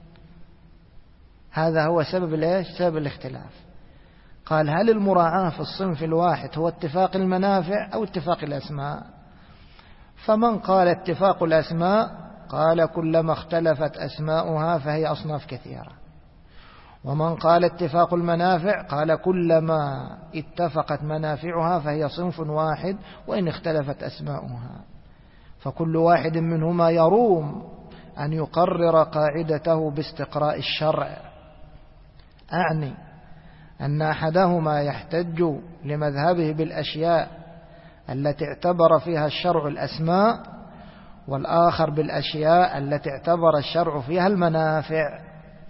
هذا هو سبب سبب الاختلاف. قال هل المراعاة في الصنف الواحد هو اتفاق المنافع أو اتفاق الأسماء؟ فمن قال اتفاق الأسماء قال كلما اختلفت أسماؤها فهي أصناف كثيرة، ومن قال اتفاق المنافع قال كلما اتفقت منافعها فهي صنف واحد وإن اختلفت أسماؤها. فكل واحد منهما يروم أن يقرر قاعدته باستقراء الشرع. أعني أن أحدهما يحتج لمذهبه بالأشياء التي اعتبر فيها الشرع الأسماء، والآخر بالأشياء التي اعتبر الشرع فيها المنافع.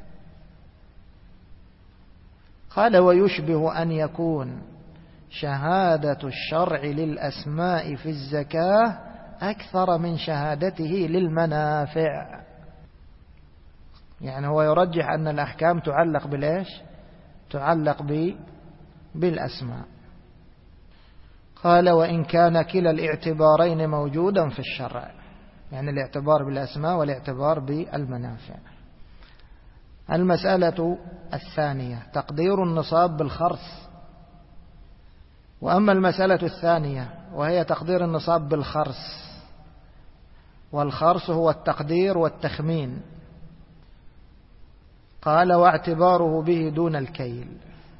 قال ويشبه أن يكون شهادة الشرع للأسماء في الزكاة أكثر من شهادته للمنافع. يعني هو يرجح أن الأحكام تعلق بالإيش؟ تعلق بالأسماء. قال وإن كان كلا الاعتبارين موجودا في الشرع، يعني الاعتبار بالأسماء والاعتبار بالمنافع. المسألة الثانية تقدير النصاب بالخرص. وأما المسألة الثانية وهي تقدير النصاب بالخرص، والخرص هو التقدير والتخمين. قال واعتباره به دون الكيل.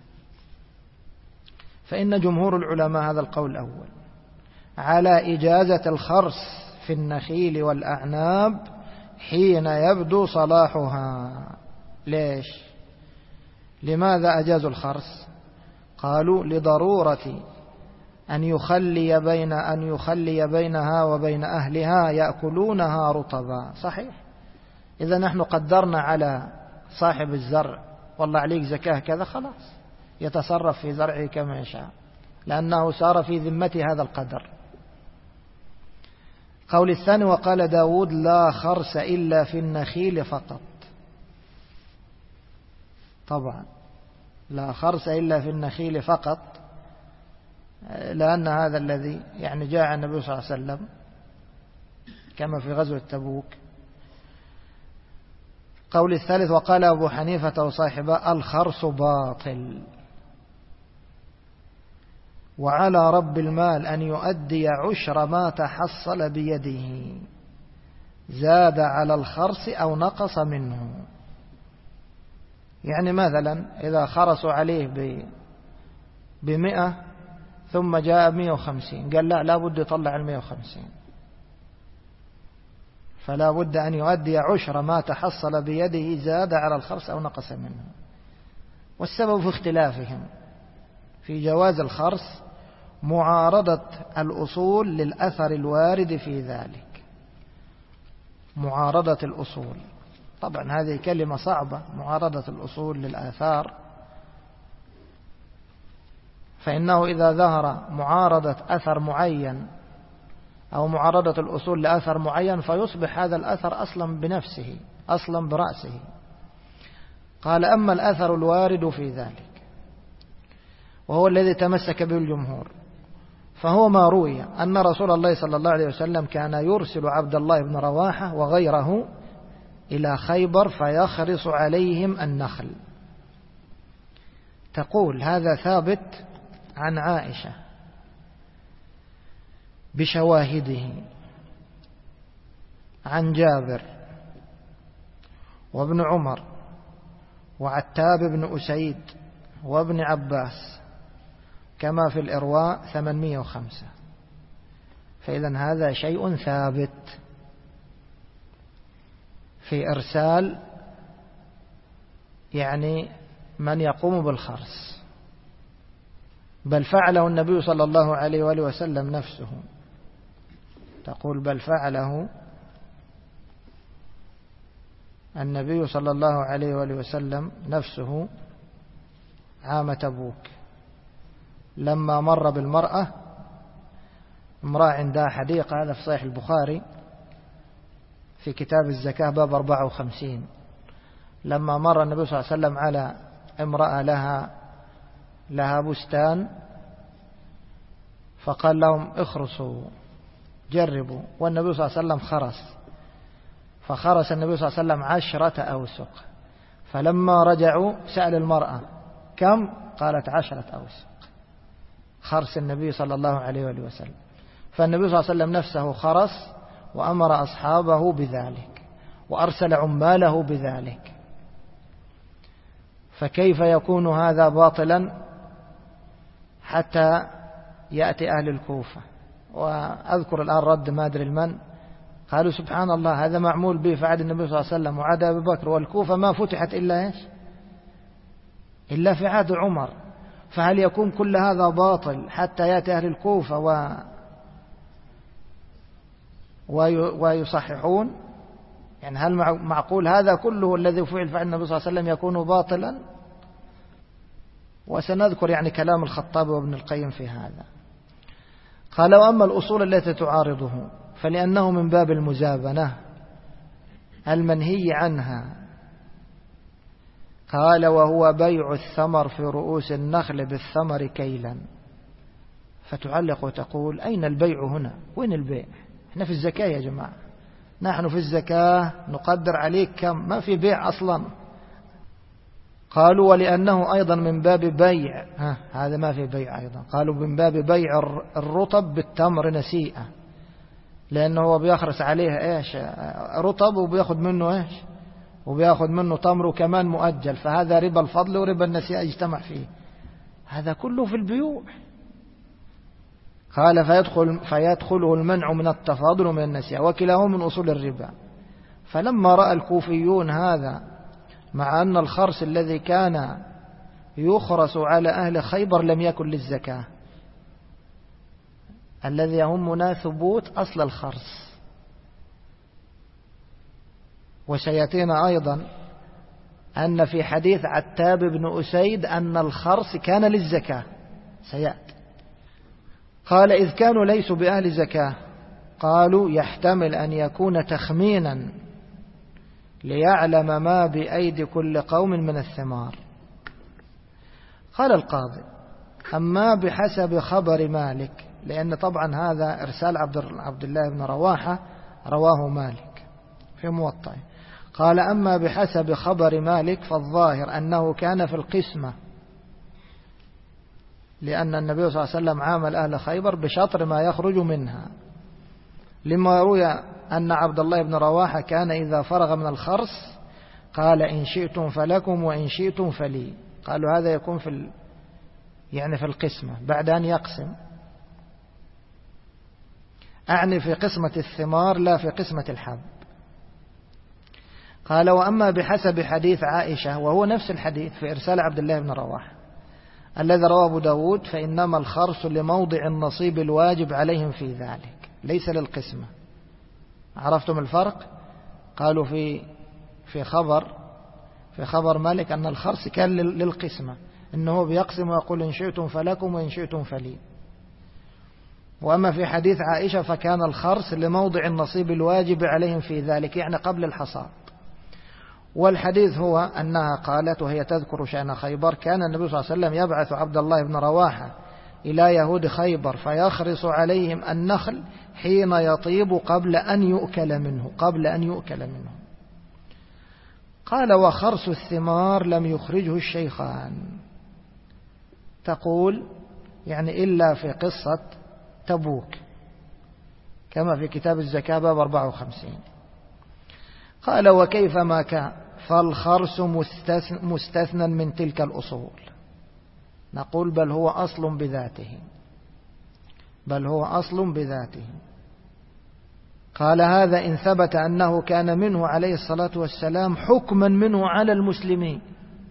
فإن جمهور العلماء هذا القول الأول على إجازة الخرص في النخيل والأعناب حين يبدو صلاحها. ليش؟ لماذا أجازوا الخرص؟ قالوا لضرورة أن يخلي بينها وبين أهلها يأكلونها رطبا. صحيح، إذا نحن قدرنا على صاحب الزرع والله عليك زكاة كذا، خلاص يتصرف في زرعه كما يشاء لأنه صار في ذمة هذا القدر. قول الثاني وقال داود لا خرس إلا في النخيل فقط. طبعا لا خرس إلا في النخيل فقط، لأن هذا الذي يعني جاء عن النبي صلى الله عليه وسلم كما في غزوة تبوك. قول الثالث وقال أبو حنيفة وصاحبه الخرس باطل، وعلى رب المال أن يؤدي عشر ما تحصل بيده، زاد على الخرس أو نقص منه. يعني مثلا إذا خرسوا عليه 100 ثم جاء 150 قال لا بد يطلع 150، فلا بد أن يؤدي عشر ما تحصل بيده زاد على الخرس أو نقص منه. والسبب في اختلافهم في جواز الخرس معارضة الأصول للأثر الوارد في ذلك. معارضة الأصول، طبعا هذه كلمة صعبة، معارضة الأصول للآثار. فإنه إذا ظهر معارضة أثر معين أو معارضة الأصول لأثر معين فيصبح هذا الأثر أصلا بنفسه، أصلا برأسه. قال أما الأثر الوارد في ذلك وهو الذي تمسك به الجمهور، فهو ما روي أن رسول الله صلى الله عليه وسلم كان يرسل عبد الله بن رواحة وغيره إلى خيبر فيخرص عليهم النخل. تقول هذا ثابت عن عائشة بشواهده عن جابر وابن عمر وعتاب بن أسيد وابن عباس كما في الإرواء 805. فإذا هذا شيء ثابت في إرسال يعني من يقوم بالخرس، بل فعله النبي صلى الله عليه وآله وسلم نفسه. تقول بل فعله النبي صلى الله عليه وآله وسلم نفسه عام تبوك، لما مر بالمرأة، امرأة عندها حديقة، هذا في صحيح البخاري في كتاب الزكاة باب 54. لما مر النبي صلى الله عليه وسلم على امرأة لها بستان، فقال لهم اخرسوا جربوا، والنبي صلى الله عليه وسلم خرس، فخرس النبي صلى الله عليه وسلم 10 أوسق. فلما رجعوا سأل المرأة كم؟ قالت 10 أوسق، خرس النبي صلى الله عليه وآله وسلم. فالنبي صلى الله عليه وسلم نفسه خرس وأمر أصحابه بذلك وأرسل عماله بذلك، فكيف يكون هذا باطلا حتى يأتي أهل الكوفة؟ وأذكر الآن رد ما أدري المن، قالوا سبحان الله هذا معمول به في عهد النبي صلى الله عليه وسلم وعهد أبي بكر، والكوفة ما فتحت إلا إيش؟ إلا في عهد عمر، فهل يكون كل هذا باطل حتى يأتي أهل الكوفة ويصححون؟ يعني هل معقول هذا كله الذي فعل عهد النبي صلى الله عليه وسلم يكون باطلا؟ وسنذكر يعني كلام الخطابي وابن القيم في هذا. قال وأما الأصول التي تعارضه فلأنه من باب المزابنة المنهي عنها. قال وهو بيع الثمر في رؤوس النخل بالثمر كيلا. فتعلق وتقول أين البيع هنا؟ وين البيع؟ احنا في الزكاة يا جماعة، نحن في الزكاة نقدر عليك كم، ما في بيع أصلا. قالوا ولأنه أيضا من باب بيع، هذا ما في بيع أيضا. قالوا من باب بيع الرطب بالتمر نسيئة، لأنه هو بيخرس عليه إيش؟ رطب، وبياخد منه إيش؟ وبياخد منه تمر وكمان مؤجل، فهذا ربا الفضل وربا النسيئة يجتمع فيه، هذا كله في البيوع. قال فيدخله المنع من التفاضل ومن النسيئة، وكلاهما من أصول الربا. فلما رأى الكوفيون هذا، مع أن الخرس الذي كان يخرس على أهل خيبر لم يكن للزكاة، الذي يهمنا ثبوت أصل الخرس. وسيأتينا أيضا أن في حديث عتاب بن أسيد أن الخرس كان للزكاة، سيأتي. قال إذ كانوا ليسوا بأهل زكاة. قالوا يحتمل أن يكون تخمينا ليعلم ما بأيدي كل قوم من الثمار. قال القاضي أما بحسب خبر مالك، لأن طبعا هذا إرسال عبد الله بن رواحة رواه مالك في موطئه. قال أما بحسب خبر مالك فالظاهر أنه كان في القسمة، لأن النبي صلى الله عليه وسلم عامل أهل خيبر بشطر ما يخرج منها، لما روي أن عبد الله بن رواحة كان إذا فرغ من الخرس قال إن شئتم فلكم وإن شئتم فلي. قالوا هذا يكون يعني في القسمة بعد أن يقسم، أعني في قسمة الثمار لا في قسمة الحب. قال وأما بحسب حديث عائشة، وهو نفس الحديث في إرسال عبد الله بن رواحة الذي رواه أبو داود، فإنما الخرس لموضع النصيب الواجب عليهم في ذلك ليس للقسمة. عرفتم الفرق؟ قالوا في خبر مالك أن الخرس كان للقسمة، إنه بيقسم ويقول إن شئتم فلكم وإن شئتم فلي. وأما في حديث عائشة فكان الخرس لموضع النصيب الواجب عليهم في ذلك، يعني قبل الحصاد. والحديث هو أنها قالت وهي تذكر شأن خيبر كان النبي صلى الله عليه وسلم يبعث عبد الله بن رواحة إلى يهود خيبر فيخرس عليهم النخل حين يطيب قبل أن يؤكل منه. قال وخرس الثمار لم يخرجه الشيخان، تقول يعني إلا في قصة تبوك كما في كتاب الزكاة باب 54. قال وكيف ما كان فالخرس مستثنى من تلك الأصول. نقول بل هو أصل بذاته. قال هذا إن ثبت أنه كان منه عليه الصلاة والسلام حكما منه على المسلمين.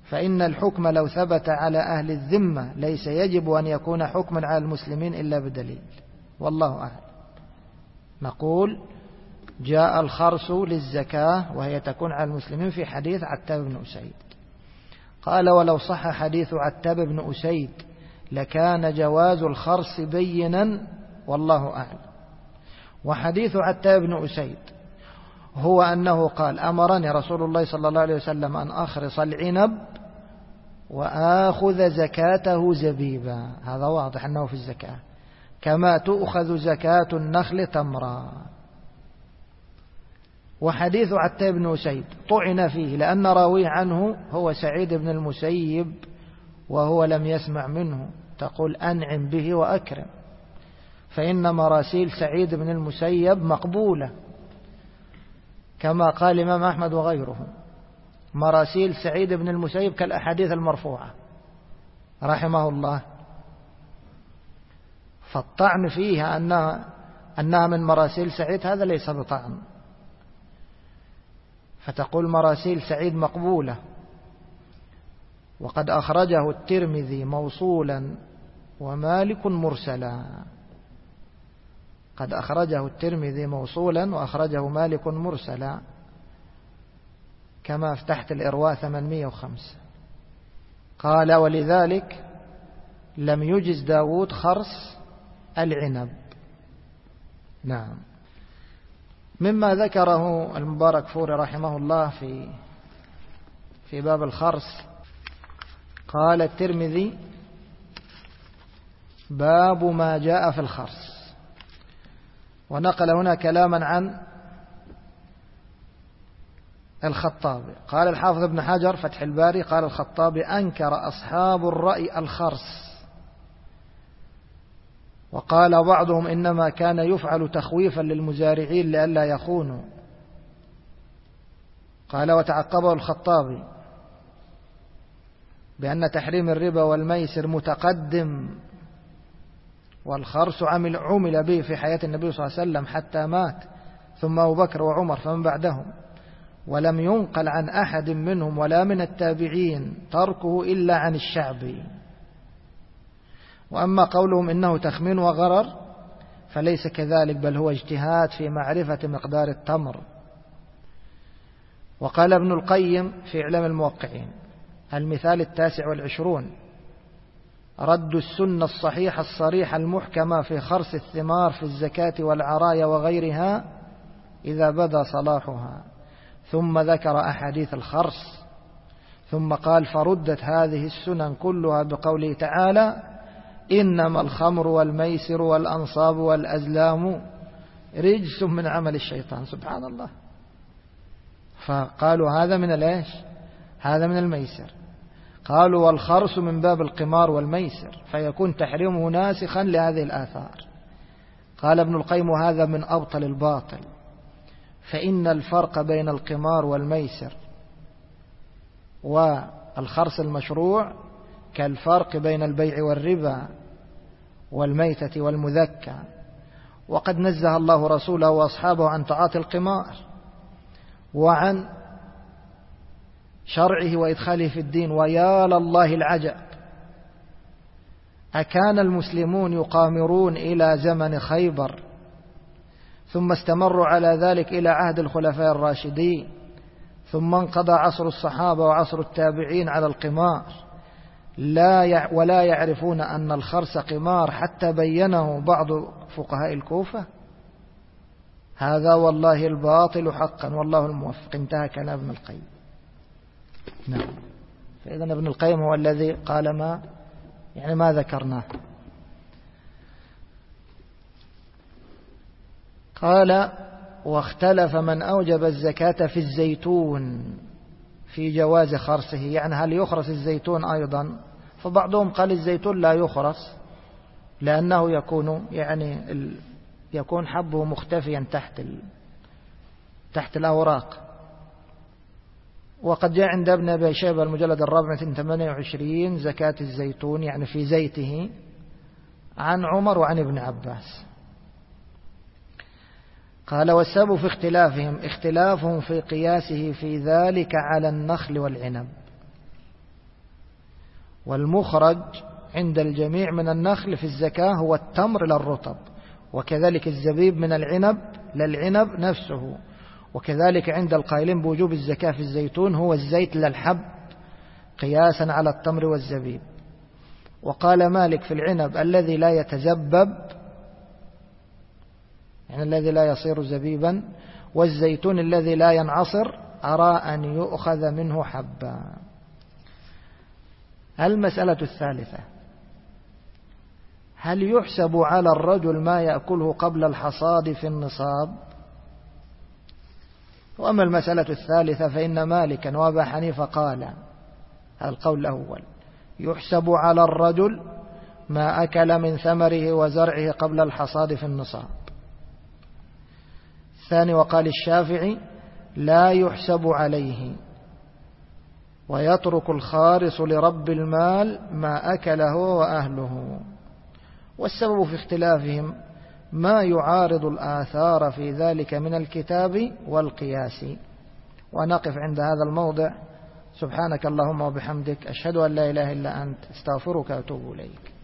فإن الحكم لو ثبت على أهل الذمة ليس يجب أن يكون حكما على المسلمين إلا بدليل، والله أعلم. نقول جاء الخرس للزكاة وهي تكون على المسلمين في حديث عتاب بن أسيد. قال ولو صح حديث عتاب بن أسيد لكان جواز الخرس بينا، والله أعلم. وحديث عتاب بن أسيد هو أنه قال أمرني رسول الله صلى الله عليه وسلم أن أخرص العنب وآخذ زكاته زبيبا، هذا واضح أنه في الزكاة، كما تؤخذ زكاة النخل تمرا. وحديث عتاب بن أسيد طعن فيه لأن راوي عنه هو سعيد بن المسيب وهو لم يسمع منه، تقول أنعم به وأكرم، فإن مراسيل سعيد بن المسيب مقبولة كما قال الإمام أحمد وغيره. مراسيل سعيد بن المسيب كالأحاديث المرفوعة رحمه الله، فالطعن فيها أنها من مراسيل سعيد هذا ليس بطعن، فتقول مراسيل سعيد مقبولة. وقد أخرجه الترمذي موصولا ومالك مرسلا، قد أخرجه الترمذي موصولا وأخرجه مالك مرسلا كما تحت الإرواء 805. قال ولذلك لم يجز داود خرس العنب. نعم. مما ذكره المبارك فوري رحمه الله في باب الخرس، قال الترمذي باب ما جاء في الخرس، ونقل هنا كلاما عن الخطابي. قال الحافظ ابن حجر فتح الباري قال الخطابي أنكر أصحاب الرأي الخرس، وقال بعضهم إنما كان يفعل تخويفا للمزارعين لئلا يخونوا. قال وتعقبه الخطابي بأن تحريم الربا والميسر متقدم، والخرس عمل به في حياة النبي صلى الله عليه وسلم حتى مات، ثم أبو بكر وعمر فمن بعدهم، ولم ينقل عن أحد منهم ولا من التابعين تركه إلا عن الشعبي. وأما قولهم إنه تخمين وغرر فليس كذلك، بل هو اجتهاد في معرفة مقدار التمر. وقال ابن القيم في إعلام الموقعين المثال 29 رد السنة الصحيحة الصريحة المحكمة في خرس الثمار في الزكاة والعرايا وغيرها إذا بدا صلاحها، ثم ذكر أحاديث الخرس، ثم قال فردت هذه السنن كلها بقوله تعالى إنما الخمر والميسر والأنصاب والأزلام رجس من عمل الشيطان. سبحان الله. فقالوا هذا من الإيش؟ هذا من الميسر. قالوا والخرس من باب القمار والميسر، فيكون تحريمه ناسخا لهذه الآثار. قال ابن القيم هذا من أبطل الباطل، فإن الفرق بين القمار والميسر والخرس المشروع كالفرق بين البيع والربا والميتة والمذكى، وقد نزه الله رسوله وأصحابه عن تعاطي القمار وعن شرعه وإدخاله في الدين. ويا لله العجب، أكان المسلمون يقامرون إلى زمن خيبر ثم استمروا على ذلك إلى عهد الخلفاء الراشدين، ثم انقضى عصر الصحابة وعصر التابعين على القمار ولا يعرفون أن الخرس قمار حتى بينه بعض فقهاء الكوفة؟ هذا والله الباطل حقا والله الموفق. انتهى كلام ابن القيم. نعم. فإذا ابن القيم هو الذي قال ما ذكرناه. قال واختلف من أوجب الزكاة في الزيتون في جواز خرسه، يعني هل يخرس الزيتون أيضا؟ فبعضهم قال الزيتون لا يخرس لأنه يكون حبه مختفيا تحت الأوراق. وقد جاء عند ابن أبي شيبة المجلد 428 زكاة الزيتون يعني في زيته عن عمر وعن ابن عباس. قال والسبب في اختلافهم في قياسه في ذلك على النخل والعنب. والمخرج عند الجميع من النخل في الزكاة هو التمر للرطب، وكذلك الزبيب من العنب للعنب نفسه، وكذلك عند القائلين بوجوب الزكاة في الزيتون هو الزيت للحب قياسا على التمر والزبيب. وقال مالك في العنب الذي لا يتزبب، يعني الذي لا يصير زبيبا، والزيتون الذي لا ينعصر أرى أن يؤخذ منه حبا. المسألة الثالثة: هل يحسب على الرجل ما يأكله قبل الحصاد في النصاب؟ وأما المسألة الثالثة فإن مالكا وأبا حنيفة قال القول الأول يحسب على الرجل ما أكل من ثمره وزرعه قبل الحصاد في النصاب. الثاني وقال الشافعي لا يحسب عليه، ويترك الخارص لرب المال ما أكله وأهله. والسبب في اختلافهم ما يعارض الآثار في ذلك من الكتاب والقياس. ونقف عند هذا الموضع. سبحانك اللهم وبحمدك، أشهد أن لا إله إلا أنت، استغفرك وأتوب إليك.